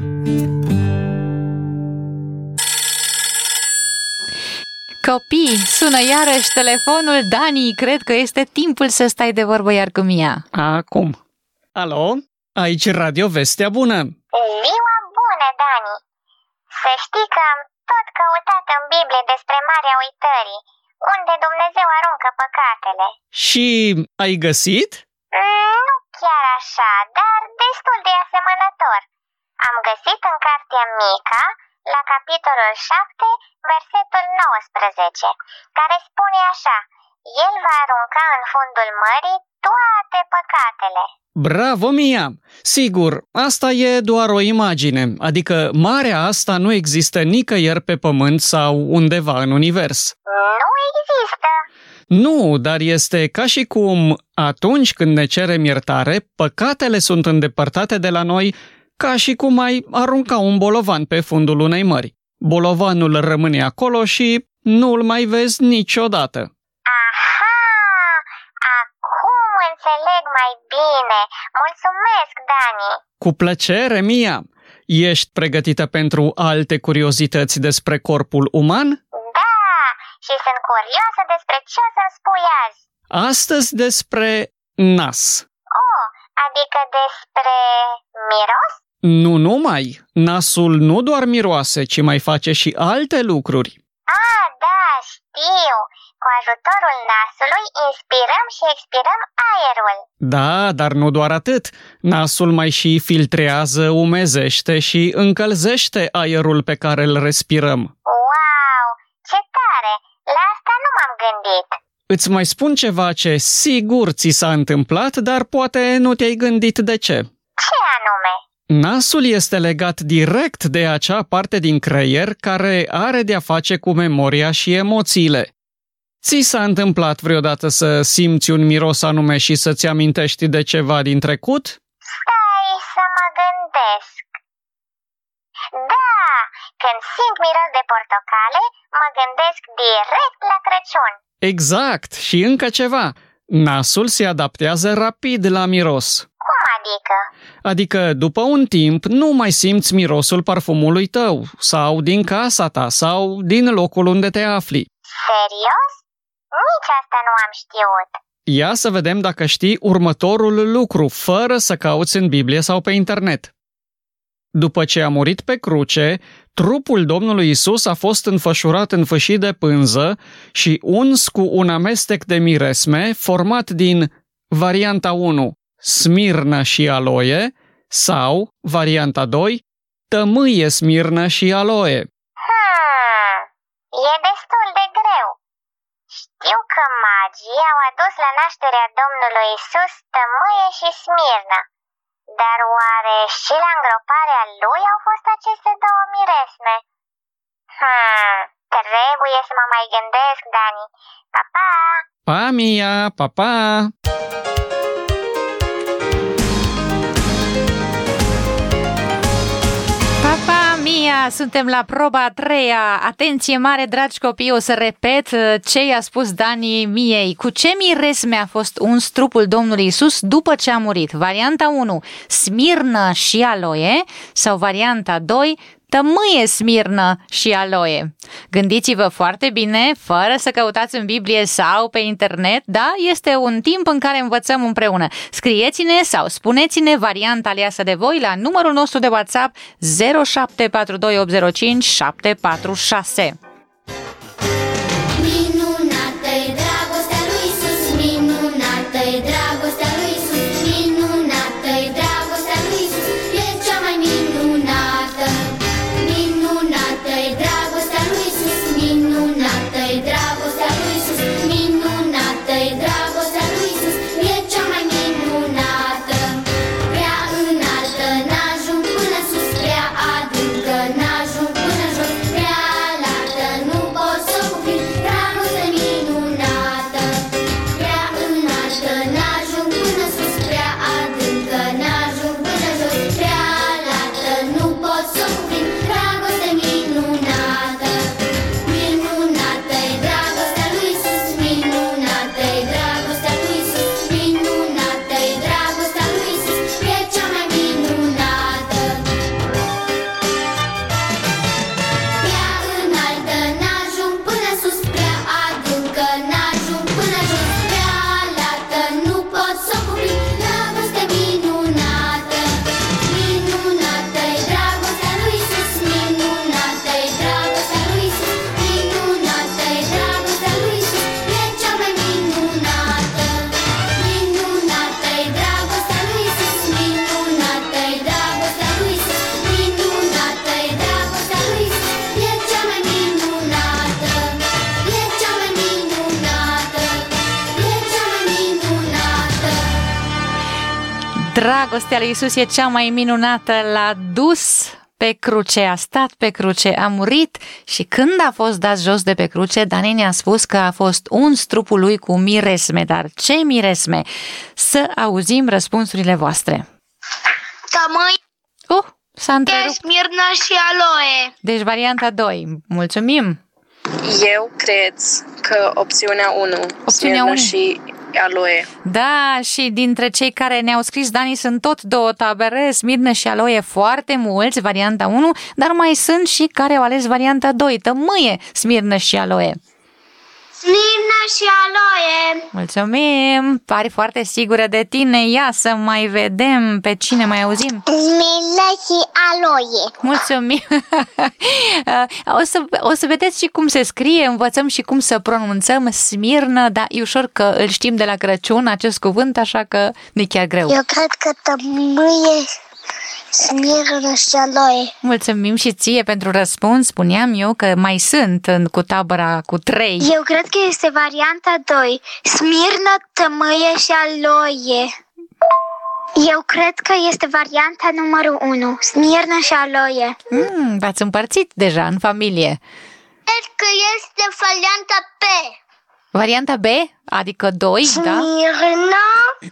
[SPEAKER 2] Copii, sună iarăși telefonul. Dani, cred că este timpul să stai de vorbă iar cu Mia.
[SPEAKER 3] Acum. Alo? Aici Radio Vestea Bună.
[SPEAKER 6] Ziua bună, Dani! Să știi că am tot căutat în Biblie despre Marea Uitării, unde Dumnezeu aruncă păcatele.
[SPEAKER 3] Și ai găsit?
[SPEAKER 6] Nu chiar așa, dar destul de asemănător. Am găsit în cartea Mica, la capitolul 7, versetul 19, care spune așa: El va arunca în fundul mării
[SPEAKER 13] toate păcatele.
[SPEAKER 3] Bravo, Mia! Sigur, asta e doar o imagine, adică marea asta nu există nicăieri pe pământ sau undeva în univers.
[SPEAKER 13] Nu există.
[SPEAKER 3] Nu, dar este ca și cum atunci când ne cerem iertare, păcatele sunt îndepărtate de la noi ca și cum ai arunca un bolovan pe fundul unei mări. Bolovanul rămâne acolo și nu-l mai vezi niciodată.
[SPEAKER 13] Aha! Acum înțeleg mai bine. Mulțumesc, Dani.
[SPEAKER 3] Cu plăcere, Mia! Ești pregătită pentru alte curiozități despre corpul uman?
[SPEAKER 13] Da, și sunt curioasă despre ce o să-mi spui azi.
[SPEAKER 3] Astăzi despre nas.
[SPEAKER 13] Oh, adică despre miros?
[SPEAKER 3] Nu numai. Nasul nu doar miroase, ci mai face și alte lucruri.
[SPEAKER 13] Ah, da, știu. Cu ajutorul nasului inspirăm și expirăm aerul.
[SPEAKER 3] Da, dar nu doar atât. Nasul mai și filtrează, umezește și încălzește aerul pe care îl respirăm.
[SPEAKER 13] Wow, ce tare! La asta nu m-am gândit.
[SPEAKER 3] Îți mai spun ceva ce sigur ți s-a întâmplat, dar poate nu te-ai gândit de ce.
[SPEAKER 13] Ce anume?
[SPEAKER 3] Nasul este legat direct de acea parte din creier care are de-a face cu memoria și emoțiile. Ți s-a întâmplat vreodată să simți un miros anume și să-ți amintești de ceva din trecut?
[SPEAKER 13] Stai să mă gândesc. Da, când simt miros de portocale, mă gândesc direct la Crăciun.
[SPEAKER 3] Exact, și încă ceva. Nasul se adaptează rapid la miros.
[SPEAKER 13] Cum adică?
[SPEAKER 3] Adică, după un timp, nu mai simți mirosul parfumului tău, sau din casa ta, sau din locul unde te afli.
[SPEAKER 13] Serios? Nici asta nu am știut.
[SPEAKER 3] Ia să vedem dacă știi următorul lucru, fără să cauți în Biblie sau pe internet. După ce a murit pe cruce, trupul Domnului Isus a fost înfășurat în fâșii de pânză și uns cu un amestec de miresme format din varianta 1, smirnă și aloe, sau varianta 2, tămâie, smirnă și aloe.
[SPEAKER 13] E destul de greu. Știu că magii au adus la nașterea Domnului Isus tămâie și smirnă. Dar oare și la îngroparea lui au fost aceste două miresme? Trebuie să mă mai gândesc, Dani. Pa, pa!
[SPEAKER 3] Pa, Mia! Pa, pa!
[SPEAKER 2] Papa Mia, suntem la proba a treia. Atenție mare, dragi copii, o să repet ce i-a spus Dani Miei. Cu ce miresme a fost uns trupul Domnului Isus după ce a murit? Varianta 1, smirnă și aloe, sau varianta 2, tămâie, smirnă și aloe. Gândiți-vă foarte bine, fără să căutați în Biblie sau pe internet, da? Este un timp în care învățăm împreună. Scrieți-ne sau spuneți-ne varianta aleasă de voi la numărul nostru de WhatsApp 0742 805 746.
[SPEAKER 9] Minunată-i dragostea lui Isus, minunată-i dragostea lui Isus, minunată-i dragostea lui Isus, e cea mai minunată. Minunată-i dragostea lui Isus, minunată-i dragostea lui Isus, minunată-i dragostea lui Isus, e cea mai minunată. Prea înaltă n-ajung până sus, prea adâncă n-ajung până jos, prea lată nu pot să o cuprind, dragoste minunată. Prea înaltă n-ajung până sus, prea adâncă n-ajung până jos, prea lată nu pot să o cuprind, dragoste minunată. Minunată-i
[SPEAKER 2] Dragostea lui Iisus e cea mai minunată, l-a dus pe cruce, a stat pe cruce, a murit și când a fost dat jos de pe cruce, Dani ne-a spus că a fost uns trupul lui cu miresme. Dar ce miresme? Să auzim răspunsurile voastre.
[SPEAKER 10] Tămâie
[SPEAKER 2] S-a întrerupt.
[SPEAKER 10] Smirna și aloe.
[SPEAKER 2] Deci varianta 2. Mulțumim!
[SPEAKER 12] Eu cred că opțiunea 1,
[SPEAKER 2] Opțiunea 1
[SPEAKER 12] și aloe.
[SPEAKER 2] Da, și dintre cei care ne-au scris, Dani, sunt tot două tabere, Smirnă și aloe, foarte mulți, varianta 1, dar mai sunt și care au ales varianta 2, tămâie, Smirnă și aloe.
[SPEAKER 6] Smirna și aloe.
[SPEAKER 2] Mulțumim, pari foarte sigură de tine, ia să mai vedem pe cine mai auzim.
[SPEAKER 6] Smirna și aloe.
[SPEAKER 2] Mulțumim. O să vedeți și cum se scrie, învățăm și cum să pronunțăm Smirnă, dar e ușor că îl știm de la Crăciun, acest cuvânt, așa că nu-i chiar greu.
[SPEAKER 6] Eu cred că tămâie, Smirna și aloe.
[SPEAKER 2] Mulțumim și ție pentru răspuns. Spuneam eu că mai sunt cu tabăra cu 3.
[SPEAKER 6] Eu cred că este varianta 2, Smirna, tămâie și aloe. Eu cred că este varianta numărul 1, Smirna și aloe.
[SPEAKER 2] V-ați împărțit deja în familie.
[SPEAKER 6] Cred că este varianta B.
[SPEAKER 2] Varianta B, adică 2, da?
[SPEAKER 6] Smirna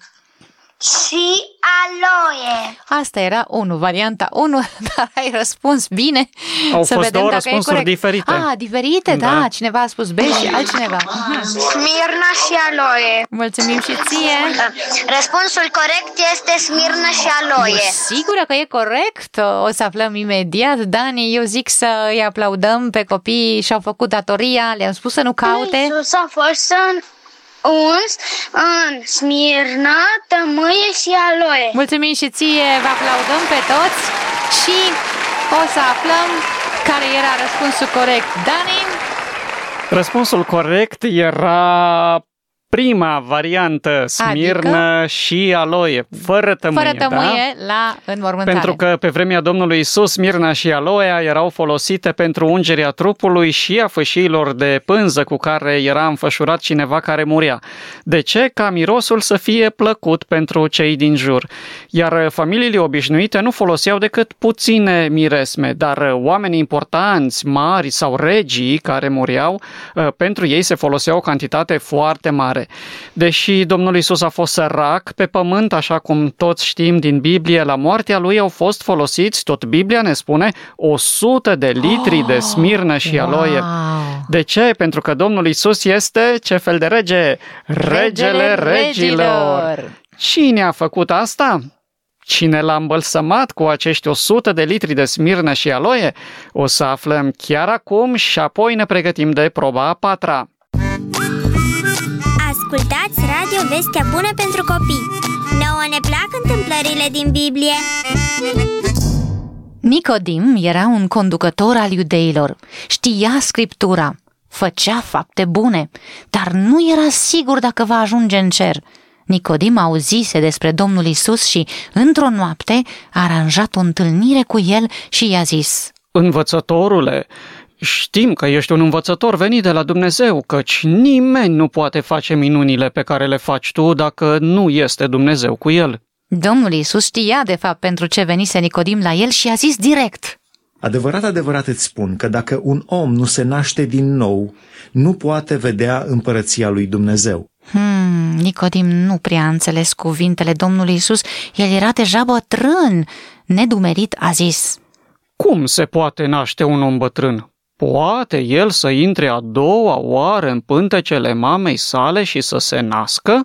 [SPEAKER 6] și aloe.
[SPEAKER 2] Asta era 1, varianta 1, dar ai răspuns bine.
[SPEAKER 3] Au
[SPEAKER 2] să
[SPEAKER 3] fost
[SPEAKER 2] vedem
[SPEAKER 3] două
[SPEAKER 2] dacă
[SPEAKER 3] răspunsuri
[SPEAKER 2] e corect.
[SPEAKER 3] diferite.
[SPEAKER 2] Diferite, da. Cineva a spus B și altcineva.
[SPEAKER 10] Smirna și aloe.
[SPEAKER 2] Mulțumim și ție.
[SPEAKER 10] Răspunsul corect este Smirna și aloe.
[SPEAKER 2] Sigură că e corect? O să aflăm imediat. Dani, eu zic să îi aplaudăm pe copii, și-au făcut datoria, le-am spus să nu caute.
[SPEAKER 10] Iisus a fost uns în Smirna, tămâie și aloe.
[SPEAKER 2] Mulțumim și ție, vă aplaudăm pe toți și o să aflăm care era răspunsul corect. Dani?
[SPEAKER 3] Răspunsul corect era prima variantă, Smirnă și aloe, fără tămâie.
[SPEAKER 2] Fără tămâie, da? La înmormântare.
[SPEAKER 3] Pentru că pe vremea Domnului Iisus, Smirna și aloea erau folosite pentru ungerea trupului și a fâșiilor de pânză cu care era înfășurat cineva care murea. De ce? Ca mirosul să fie plăcut pentru cei din jur. Iar familiile obișnuite nu foloseau decât puține miresme, dar oamenii importanți, mari sau regii care mureau, pentru ei se folosea o cantitate foarte mare. Deși Domnul Iisus a fost sărac pe pământ, așa cum toți știm din Biblie, la moartea lui au fost folosiți, tot Biblia ne spune, 100 de litri de smirnă și aloe. De ce? Pentru că Domnul Iisus este ce fel de rege? Regele regilor. Cine a făcut asta? Cine l-a îmbălsămat cu acești 100 de litri de smirnă și aloe? O să aflăm chiar acum și apoi ne pregătim de proba a 4-a.
[SPEAKER 13] Ascultați Radio Vestea Bună pentru copii. Nouă ne plac întâmplările din Biblie.
[SPEAKER 2] Nicodim era un conducător al iudeilor. Știa Scriptura, făcea fapte bune, dar nu era sigur dacă va ajunge în cer. Nicodim auzise despre Domnul Iisus și, într-o noapte, a aranjat o întâlnire cu el și i-a zis:
[SPEAKER 3] Învățătorule, știm că ești un învățător venit de la Dumnezeu, căci nimeni nu poate face minunile pe care le faci tu dacă nu este Dumnezeu cu el.
[SPEAKER 2] Domnul Iisus știa de fapt pentru ce venise Nicodim la el și a zis direct:
[SPEAKER 14] Adevărat, adevărat îți spun că dacă un om nu se naște din nou, nu poate vedea împărăția lui Dumnezeu.
[SPEAKER 2] Nicodim nu prea a înțeles cuvintele Domnului Iisus. El era deja bătrân. Nedumerit a zis:
[SPEAKER 3] Cum se poate naște un om bătrân? Poate el să intre a doua oară în pântecele mamei sale și să se nască?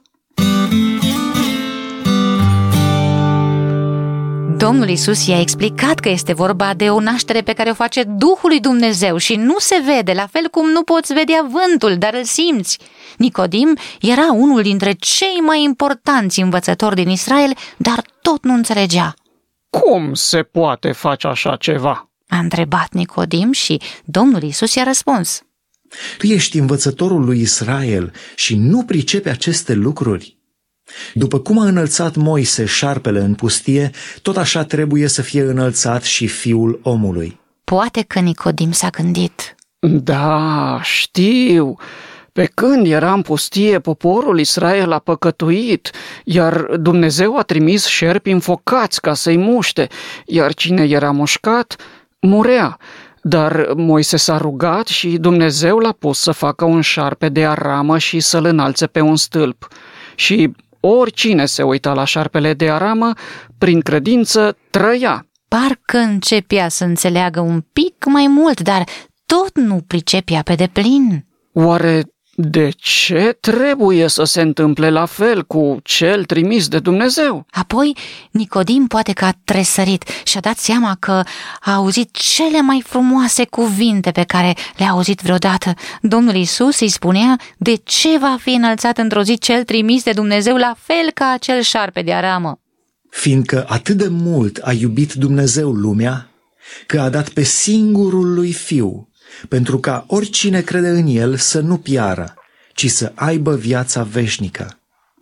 [SPEAKER 2] Domnul Iisus i-a explicat că este vorba de o naștere pe care o face Duhul lui Dumnezeu și nu se vede, la fel cum nu poți vedea vântul, dar îl simți. Nicodim era unul dintre cei mai importanți învățători din Israel, dar tot nu înțelegea.
[SPEAKER 3] Cum se poate face așa ceva?
[SPEAKER 2] A întrebat Nicodim și Domnul Iisus i-a răspuns:
[SPEAKER 14] Tu ești învățătorul lui Israel și nu pricepi aceste lucruri? După cum a înălțat Moise șarpele în pustie, tot așa trebuie să fie înălțat și Fiul omului.
[SPEAKER 2] Poate că Nicodim s-a gândit:
[SPEAKER 3] Da, știu. Pe când era în pustie, poporul Israel a păcătuit, iar Dumnezeu a trimis șerpi înfocați ca să-i muște, iar cine era mușcat, murea. Dar Moise s-a rugat și Dumnezeu l-a pus să facă un șarpe de aramă și să-l înalțe pe un stâlp. Și oricine se uita la șarpele de aramă, prin credință trăia.
[SPEAKER 2] Parcă începea să înțeleagă un pic mai mult, dar tot nu pricepea pe deplin.
[SPEAKER 3] Oare de ce trebuie să se întâmple la fel cu cel trimis de Dumnezeu?
[SPEAKER 2] Apoi Nicodim poate că a tresărit și a dat seama că a auzit cele mai frumoase cuvinte pe care le-a auzit vreodată. Domnul Iisus îi spunea de ce va fi înălțat într-o zi cel trimis de Dumnezeu la fel ca acel șarpe de aramă.
[SPEAKER 14] Fiindcă atât de mult a iubit Dumnezeu lumea, că a dat pe singurul lui Fiu, pentru ca oricine crede în El să nu piară, ci să aibă viața veșnică.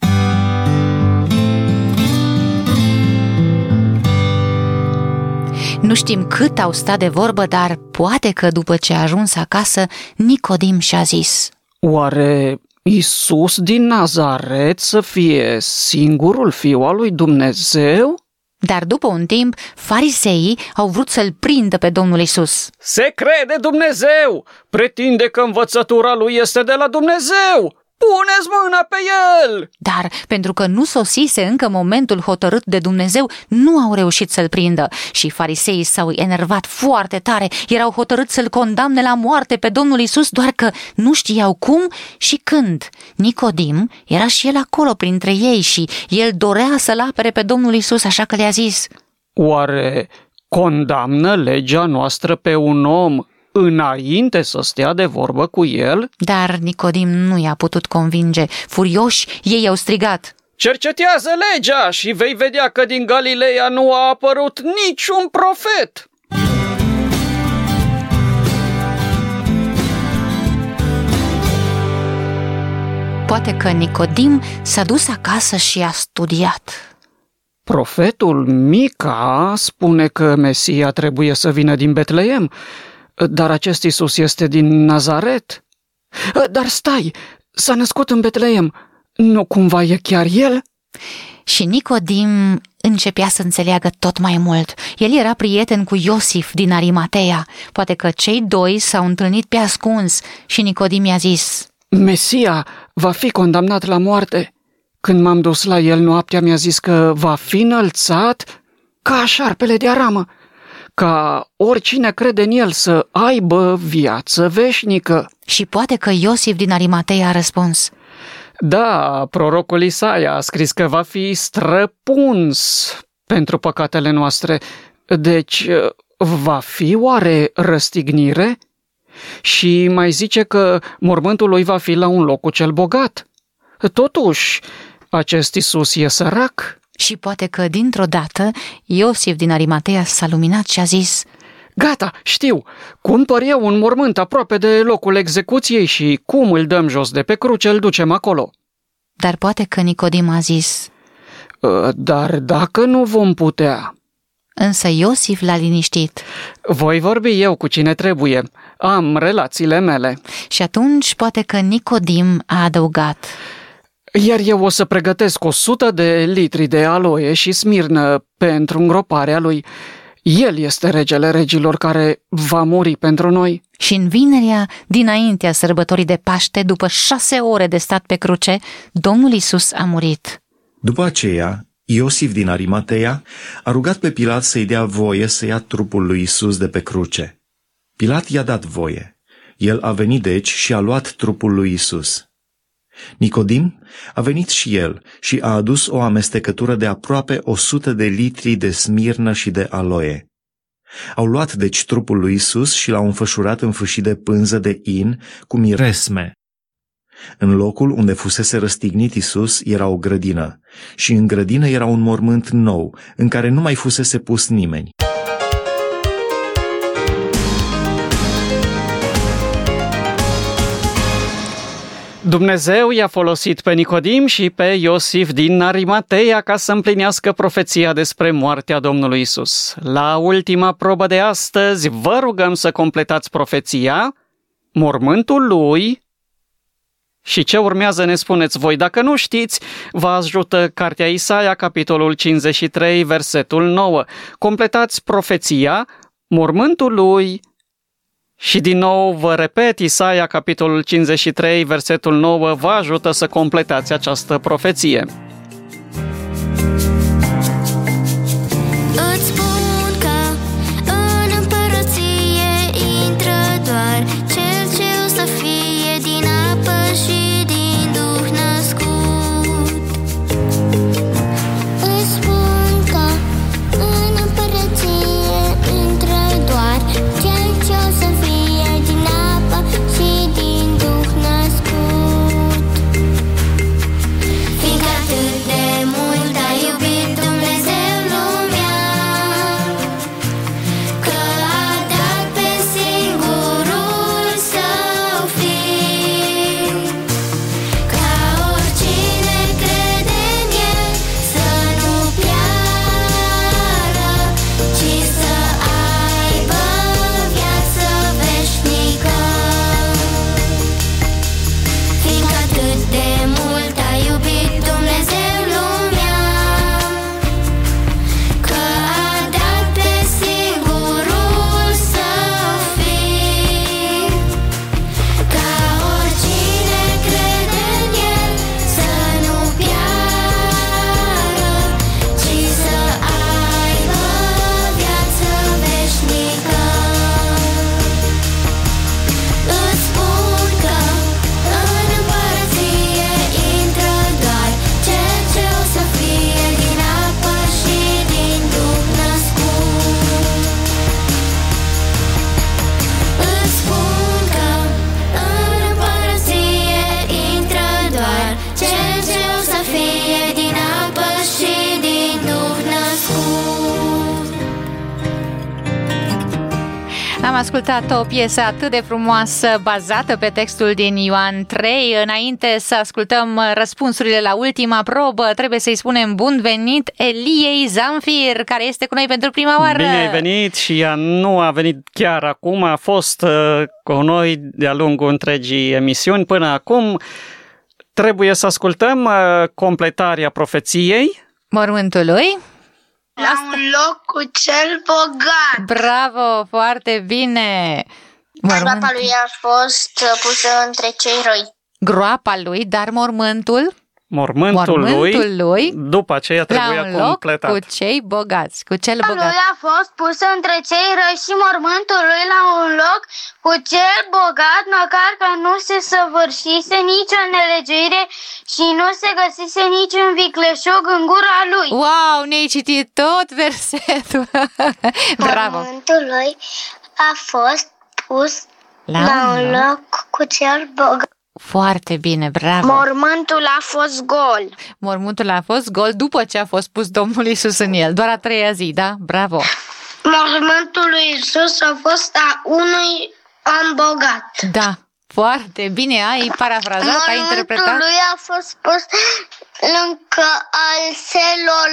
[SPEAKER 2] Nu știm cât au stat de vorbă, dar poate că după ce a ajuns acasă, Nicodim și-a zis:
[SPEAKER 3] Oare Iisus din Nazaret să fie singurul Fiu al lui Dumnezeu?
[SPEAKER 2] Dar după un timp, fariseii au vrut să-l prindă pe Domnul Iisus.
[SPEAKER 3] Se crede Dumnezeu! Pretinde că învățătura lui este de la Dumnezeu! Puneți mâna pe el!
[SPEAKER 2] Dar pentru că nu sosise încă momentul hotărât de Dumnezeu, nu au reușit să-l prindă și fariseii s-au enervat foarte tare, erau hotărâți să-l condamne la moarte pe Domnul Iisus, doar că nu știau cum și când. Nicodim era și el acolo printre ei și el dorea să-l apere pe Domnul Iisus, așa că le-a zis:
[SPEAKER 3] Oare condamnă legea noastră pe un om înainte să stea de vorbă cu el?
[SPEAKER 2] Dar Nicodim nu i-a putut convinge. Furioși, ei au strigat:
[SPEAKER 3] Cercetează legea și vei vedea că din Galileea nu a apărut niciun profet.
[SPEAKER 2] Poate că Nicodim s-a dus acasă și a studiat.
[SPEAKER 3] Profetul Mica spune că Mesia trebuie să vină din Betleem, dar acest Iisus este din Nazaret. Dar stai, s-a născut în Betleem, nu cumva e chiar el?
[SPEAKER 2] Și Nicodim începea să înțeleagă tot mai mult. El era prieten cu Iosif din Arimatea. Poate că cei doi s-au întâlnit pe ascuns și Nicodim i-a zis:
[SPEAKER 3] Mesia va fi condamnat la moarte. Când m-am dus la el noaptea, mi-a zis că va fi înălțat ca șarpele de aramă, ca oricine crede în el să aibă viață veșnică.
[SPEAKER 2] Și poate că Iosif din Arimatea a răspuns:
[SPEAKER 3] Da, prorocul Isaia a scris că va fi străpuns pentru păcatele noastre. Deci, va fi oare răstignire? Și mai zice că mormântul lui va fi la un loc cu cel bogat. Totuși, acest Iisus e sărac.
[SPEAKER 2] Și poate că dintr-o dată Iosif din Arimatea s-a luminat și a zis:
[SPEAKER 3] Gata, știu, cumpăr eu un mormânt aproape de locul execuției și cum îl dăm jos de pe cruce, îl ducem acolo.
[SPEAKER 2] Dar poate că Nicodim a zis:
[SPEAKER 3] Dar dacă nu vom putea?
[SPEAKER 2] Însă Iosif l-a liniștit:
[SPEAKER 3] Voi vorbi eu cu cine trebuie, am relațiile mele.
[SPEAKER 2] Și atunci poate că Nicodim a adăugat:
[SPEAKER 3] Iar eu o să pregătesc 100 de litri de aloe și smirnă pentru îngroparea lui. El este regele regilor care va muri pentru noi.
[SPEAKER 2] Și în vinerea, dinaintea sărbătorii de Paște, după 6 ore de stat pe cruce, Domnul Iisus a murit.
[SPEAKER 14] După aceea, Iosif din Arimatea a rugat pe Pilat să-i dea voie să ia trupul lui Iisus de pe cruce. Pilat i-a dat voie. El a venit deci și a luat trupul lui Iisus. Nicodim a venit și el și a adus o amestecătură de aproape 100 de litri de smirnă și de aloe. Au luat deci trupul lui Iisus și l-au înfășurat în fâșii de pânză de in cu miresme. În locul unde fusese răstignit Iisus era o grădină și în grădină era un mormânt nou în care nu mai fusese pus nimeni.
[SPEAKER 3] Dumnezeu i-a folosit pe Nicodim și pe Iosif din Arimatea ca să împlinească profeția despre moartea Domnului Isus. La ultima probă de astăzi vă rugăm să completați profeția. Mormântul lui Și ce urmează ne spuneți voi. Dacă nu știți, vă ajută Cartea Isaia, capitolul 53, versetul 9. Completați profeția, mormântul lui. Și din nou vă repet, Isaia, capitolul 53, versetul 9, vă ajută să completați această profeție.
[SPEAKER 9] Îți spun că în împărăție intră doar cel ce o să fie din apă și din Duh născut. Îți spun că în împărăție intră doar cel ce o să fie din apă și din Duh născut. Fiindcă atât de mult a iubit Dumnezeu lumea, că a dat pe singurul Său Fiu, ca oricine crede în El să nu piară, ci să aibă viață veșnică. Fiindcă atât de mult a iubit Dumnezeu lumea, că a dat pe singurul Său Fiu, ca oricine crede în El să nu piară, ci să aibă viață veșnică. Îți spun că în împărăție intră doar cel ce o să fie din apă și din Duh născut. Îți spun că în împărăție intră doar cel ce o să fie din apă și din Duh născut.
[SPEAKER 2] Am ascultat o piesă atât de frumoasă, bazată pe textul din Ioan 3. Înainte să ascultăm răspunsurile la ultima probă, trebuie să-i spunem bun venit Eliei Zamfir, care este cu noi pentru prima oară.
[SPEAKER 3] Bine ai venit și ea nu a venit chiar acum, a fost cu noi de-a lungul întregii emisiuni până acum. Trebuie să ascultăm completarea profeției.
[SPEAKER 2] Mormântul lui?
[SPEAKER 10] La un loc cu cel bogat.
[SPEAKER 2] Bravo, foarte bine!
[SPEAKER 6] Groapa lui a fost pusă între cei răi.
[SPEAKER 2] Groapa lui, dar mormântul
[SPEAKER 3] Mormântul lui, după aceea trebuia
[SPEAKER 2] la un loc
[SPEAKER 3] completat.
[SPEAKER 2] cu cei bogați, cu cel bogat.
[SPEAKER 6] Lui a fost pus între cei răi și mormântul lui la un loc cu cel bogat, măcar că nu se săvârșise nicio nelegiuire și nu se găsise niciun vicleșug în gura lui.
[SPEAKER 2] Wow, ne-ai citit tot versetul! Bravo!
[SPEAKER 6] Mormântul lui a fost pus la un loc cu cel bogat.
[SPEAKER 2] Foarte bine, bravo!
[SPEAKER 10] Mormântul a fost gol.
[SPEAKER 2] Mormântul a fost gol după ce a fost pus Domnul Iisus în el. Doar a treia zi, da? Bravo!
[SPEAKER 6] Mormântul lui Iisus a fost a unui om bogat.
[SPEAKER 2] Da, foarte bine, ai parafrazat, ai interpretat.
[SPEAKER 6] Mormântul lui a fost pus lângă al celor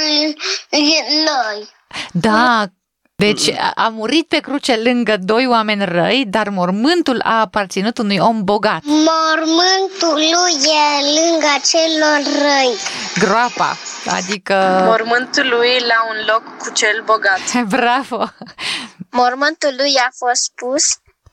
[SPEAKER 6] răi.
[SPEAKER 2] Da, deci a murit pe cruce lângă doi oameni răi, dar mormântul a aparținut unui om bogat.
[SPEAKER 6] Mormântul lui e lângă celor răi.
[SPEAKER 2] Groapa, adică...
[SPEAKER 12] Mormântul lui la un loc cu cel bogat.
[SPEAKER 2] Bravo!
[SPEAKER 6] Mormântul lui a fost pus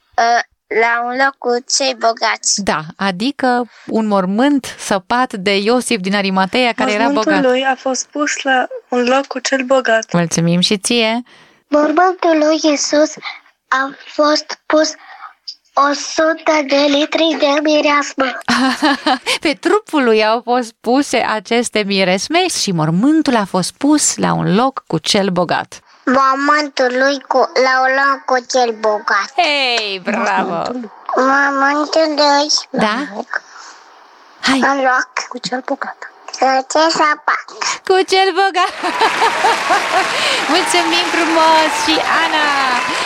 [SPEAKER 6] la un loc cu cei bogați.
[SPEAKER 2] Da, adică un mormânt săpat de Iosif din Arimatea, care era bogat.
[SPEAKER 12] Mormântul lui a fost pus la un loc cu cel bogat.
[SPEAKER 2] Mulțumim și ție!
[SPEAKER 6] Mormântul lui Iisus a fost pus 100 de litri de mireasmă.
[SPEAKER 2] Pe trupul lui au fost puse aceste miresme și mormântul a fost pus la un loc cu cel bogat.
[SPEAKER 6] Mormântul lui la un loc cu cel bogat.
[SPEAKER 2] Hei, bravo!
[SPEAKER 6] Mormântul lui
[SPEAKER 2] da? Hai.
[SPEAKER 6] Un loc cu cel bogat. Ce săpat.
[SPEAKER 2] Cu cel bogat! Mulțumim frumos și Ana!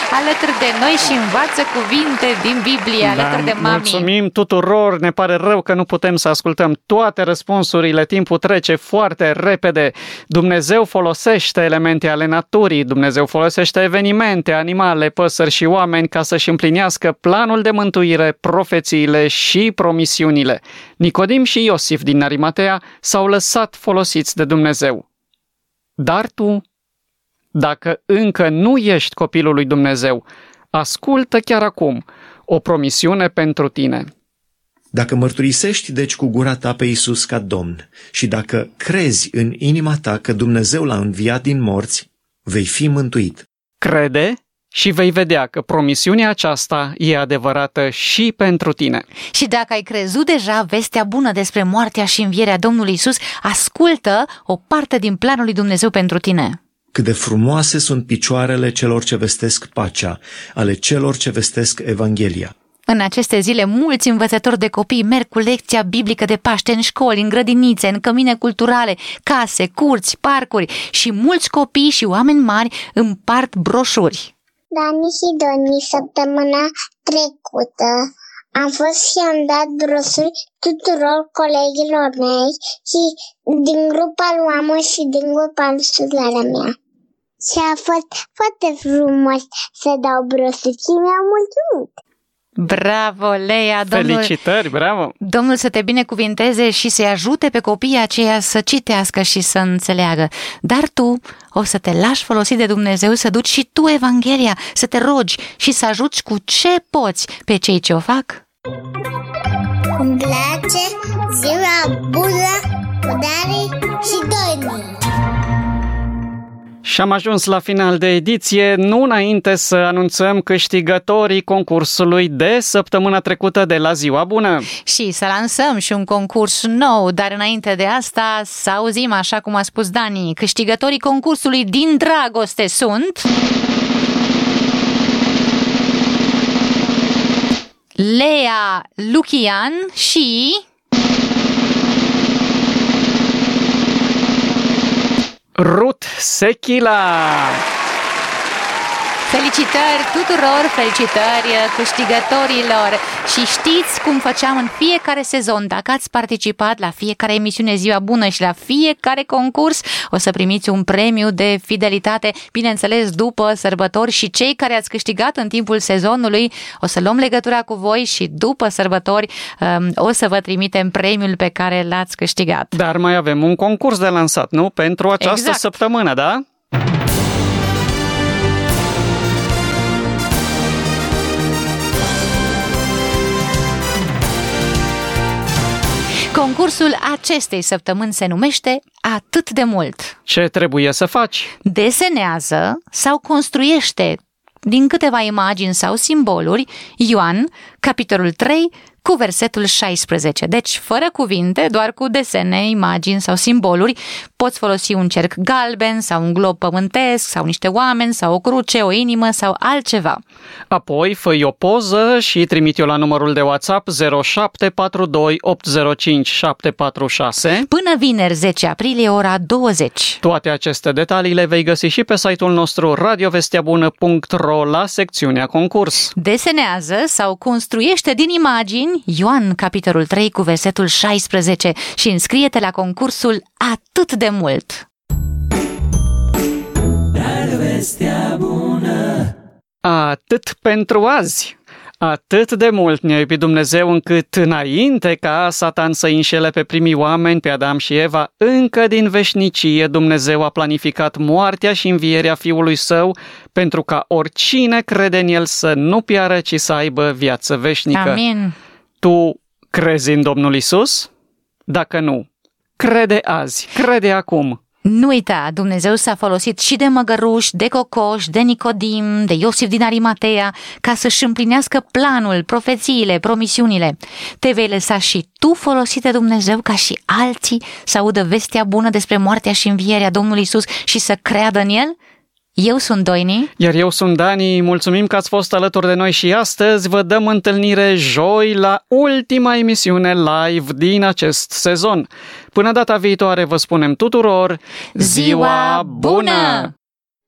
[SPEAKER 2] alături de noi și învață cuvinte din Biblie alături de mami.
[SPEAKER 3] Mulțumim tuturor, ne pare rău că nu putem să ascultăm toate răspunsurile, timpul trece foarte repede. Dumnezeu folosește elemente ale naturii, Dumnezeu folosește evenimente, animale, păsări și oameni ca să-și împlinească planul de mântuire, profețiile și promisiunile. Nicodim și Iosif din Arimatea s-au lăsat folosiți de Dumnezeu. Dar tu, dacă încă nu ești copilul lui Dumnezeu, ascultă chiar acum o promisiune pentru tine.
[SPEAKER 14] Dacă mărturisești deci cu gura ta pe Iisus ca Domn și dacă crezi în inima ta că Dumnezeu l-a înviat din morți, vei fi mântuit.
[SPEAKER 3] Crede și vei vedea că promisiunea aceasta e adevărată și pentru tine.
[SPEAKER 2] Și dacă ai crezut deja vestea bună despre moartea și învierea Domnului Iisus, ascultă o parte din planul lui Dumnezeu pentru tine.
[SPEAKER 14] Cât de frumoase sunt picioarele celor ce vestesc pacea, ale celor ce vestesc Evanghelia.
[SPEAKER 2] În aceste zile, mulți învățători de copii merg cu lecția biblică de Paște în școli, în grădinițe, în cămine culturale, case, curți, parcuri și mulți copii și oameni mari împart broșuri.
[SPEAKER 6] Dani și Doni, săptămâna trecută am fost și am dat brosuri tuturor colegilor mei și din grupa lui Amo și din grupa lui Suzana mea. Și a fost foarte frumos să dau brosuri și mi-au mulțumit.
[SPEAKER 2] Bravo, Lea!
[SPEAKER 3] Felicitări, bravo!
[SPEAKER 2] Domnul să te binecuvinteze și să-i ajute pe copiii aceia să citească și să înțeleagă. Dar tu o să te lași folosit de Dumnezeu să duci și tu Evanghelia, să te rogi și să ajuți cu ce poți pe cei ce o fac.
[SPEAKER 6] Îmi place ziua bună cu Dani și Doni.
[SPEAKER 3] Și am ajuns la final de ediție, nu înainte să anunțăm câștigătorii concursului de săptămâna trecută de la Ziua Bună.
[SPEAKER 2] Și să lansăm și un concurs nou, dar înainte de asta să auzim, așa cum a spus Dani, câștigătorii concursului Din Dragoste sunt... Lea Lucian și...
[SPEAKER 3] Ruth Sechila.
[SPEAKER 2] Felicitări tuturor, felicitări câștigătorilor. Și știți cum făceam în fiecare sezon. Dacă ați participat la fiecare emisiune Ziua Bună și la fiecare concurs, o să primiți un premiu de fidelitate, bineînțeles după sărbători, și cei care ați câștigat în timpul sezonului, o să luăm legătura cu voi și după sărbători o să vă trimitem premiul pe care l-ați câștigat.
[SPEAKER 3] Dar mai avem un concurs de lansat, nu? Pentru această săptămână, da?
[SPEAKER 2] Concursul acestei săptămâni se numește Atât de mult.
[SPEAKER 3] Ce trebuie să faci?
[SPEAKER 2] Desenează sau construiește din câteva imagini sau simboluri Ioan, capitolul 3, cu versetul 16. Deci, fără cuvinte, doar cu desene, imagini sau simboluri. Poți folosi un cerc galben sau un glob pământesc sau niște oameni sau o cruce, o inimă sau altceva.
[SPEAKER 3] Apoi fă-i o poză și trimite-o la numărul de WhatsApp 0742 805 746
[SPEAKER 2] până vineri 10 aprilie ora 20.
[SPEAKER 3] Toate aceste detalii le vei găsi și pe site-ul nostru radiovesteabună.ro la secțiunea concurs.
[SPEAKER 2] Desenează sau construiește din imagini Ioan, capitolul 3, cu versetul 16 și înscrie-te la concursul Atât de mult.
[SPEAKER 3] Atât pentru azi. Atât de mult ne-a iubit Dumnezeu încât înainte ca Satan să înșele pe primii oameni, pe Adam și Eva, încă din veșnicie Dumnezeu a planificat moartea și învierea Fiului Său pentru ca oricine crede în El să nu piară, ci să aibă viață veșnică.
[SPEAKER 2] Amin.
[SPEAKER 3] Tu crezi în Domnul Isus? Dacă nu, crede azi, crede acum.
[SPEAKER 2] Nu uita, Dumnezeu s-a folosit și de Măgăruș, de Cocoș, de Nicodim, de Iosif din Arimatea, ca să-și împlinească planul, profețiile, promisiunile. Te vei lăsa și tu folosit de Dumnezeu ca și alții să audă vestea bună despre moartea și învierea Domnului Isus și să creadă în El? Eu sunt Doini.
[SPEAKER 3] Iar eu sunt Dani. Mulțumim că ați fost alături de noi și astăzi vă dăm întâlnire joi la ultima emisiune live din acest sezon. Până data viitoare vă spunem tuturor
[SPEAKER 2] Ziua bună!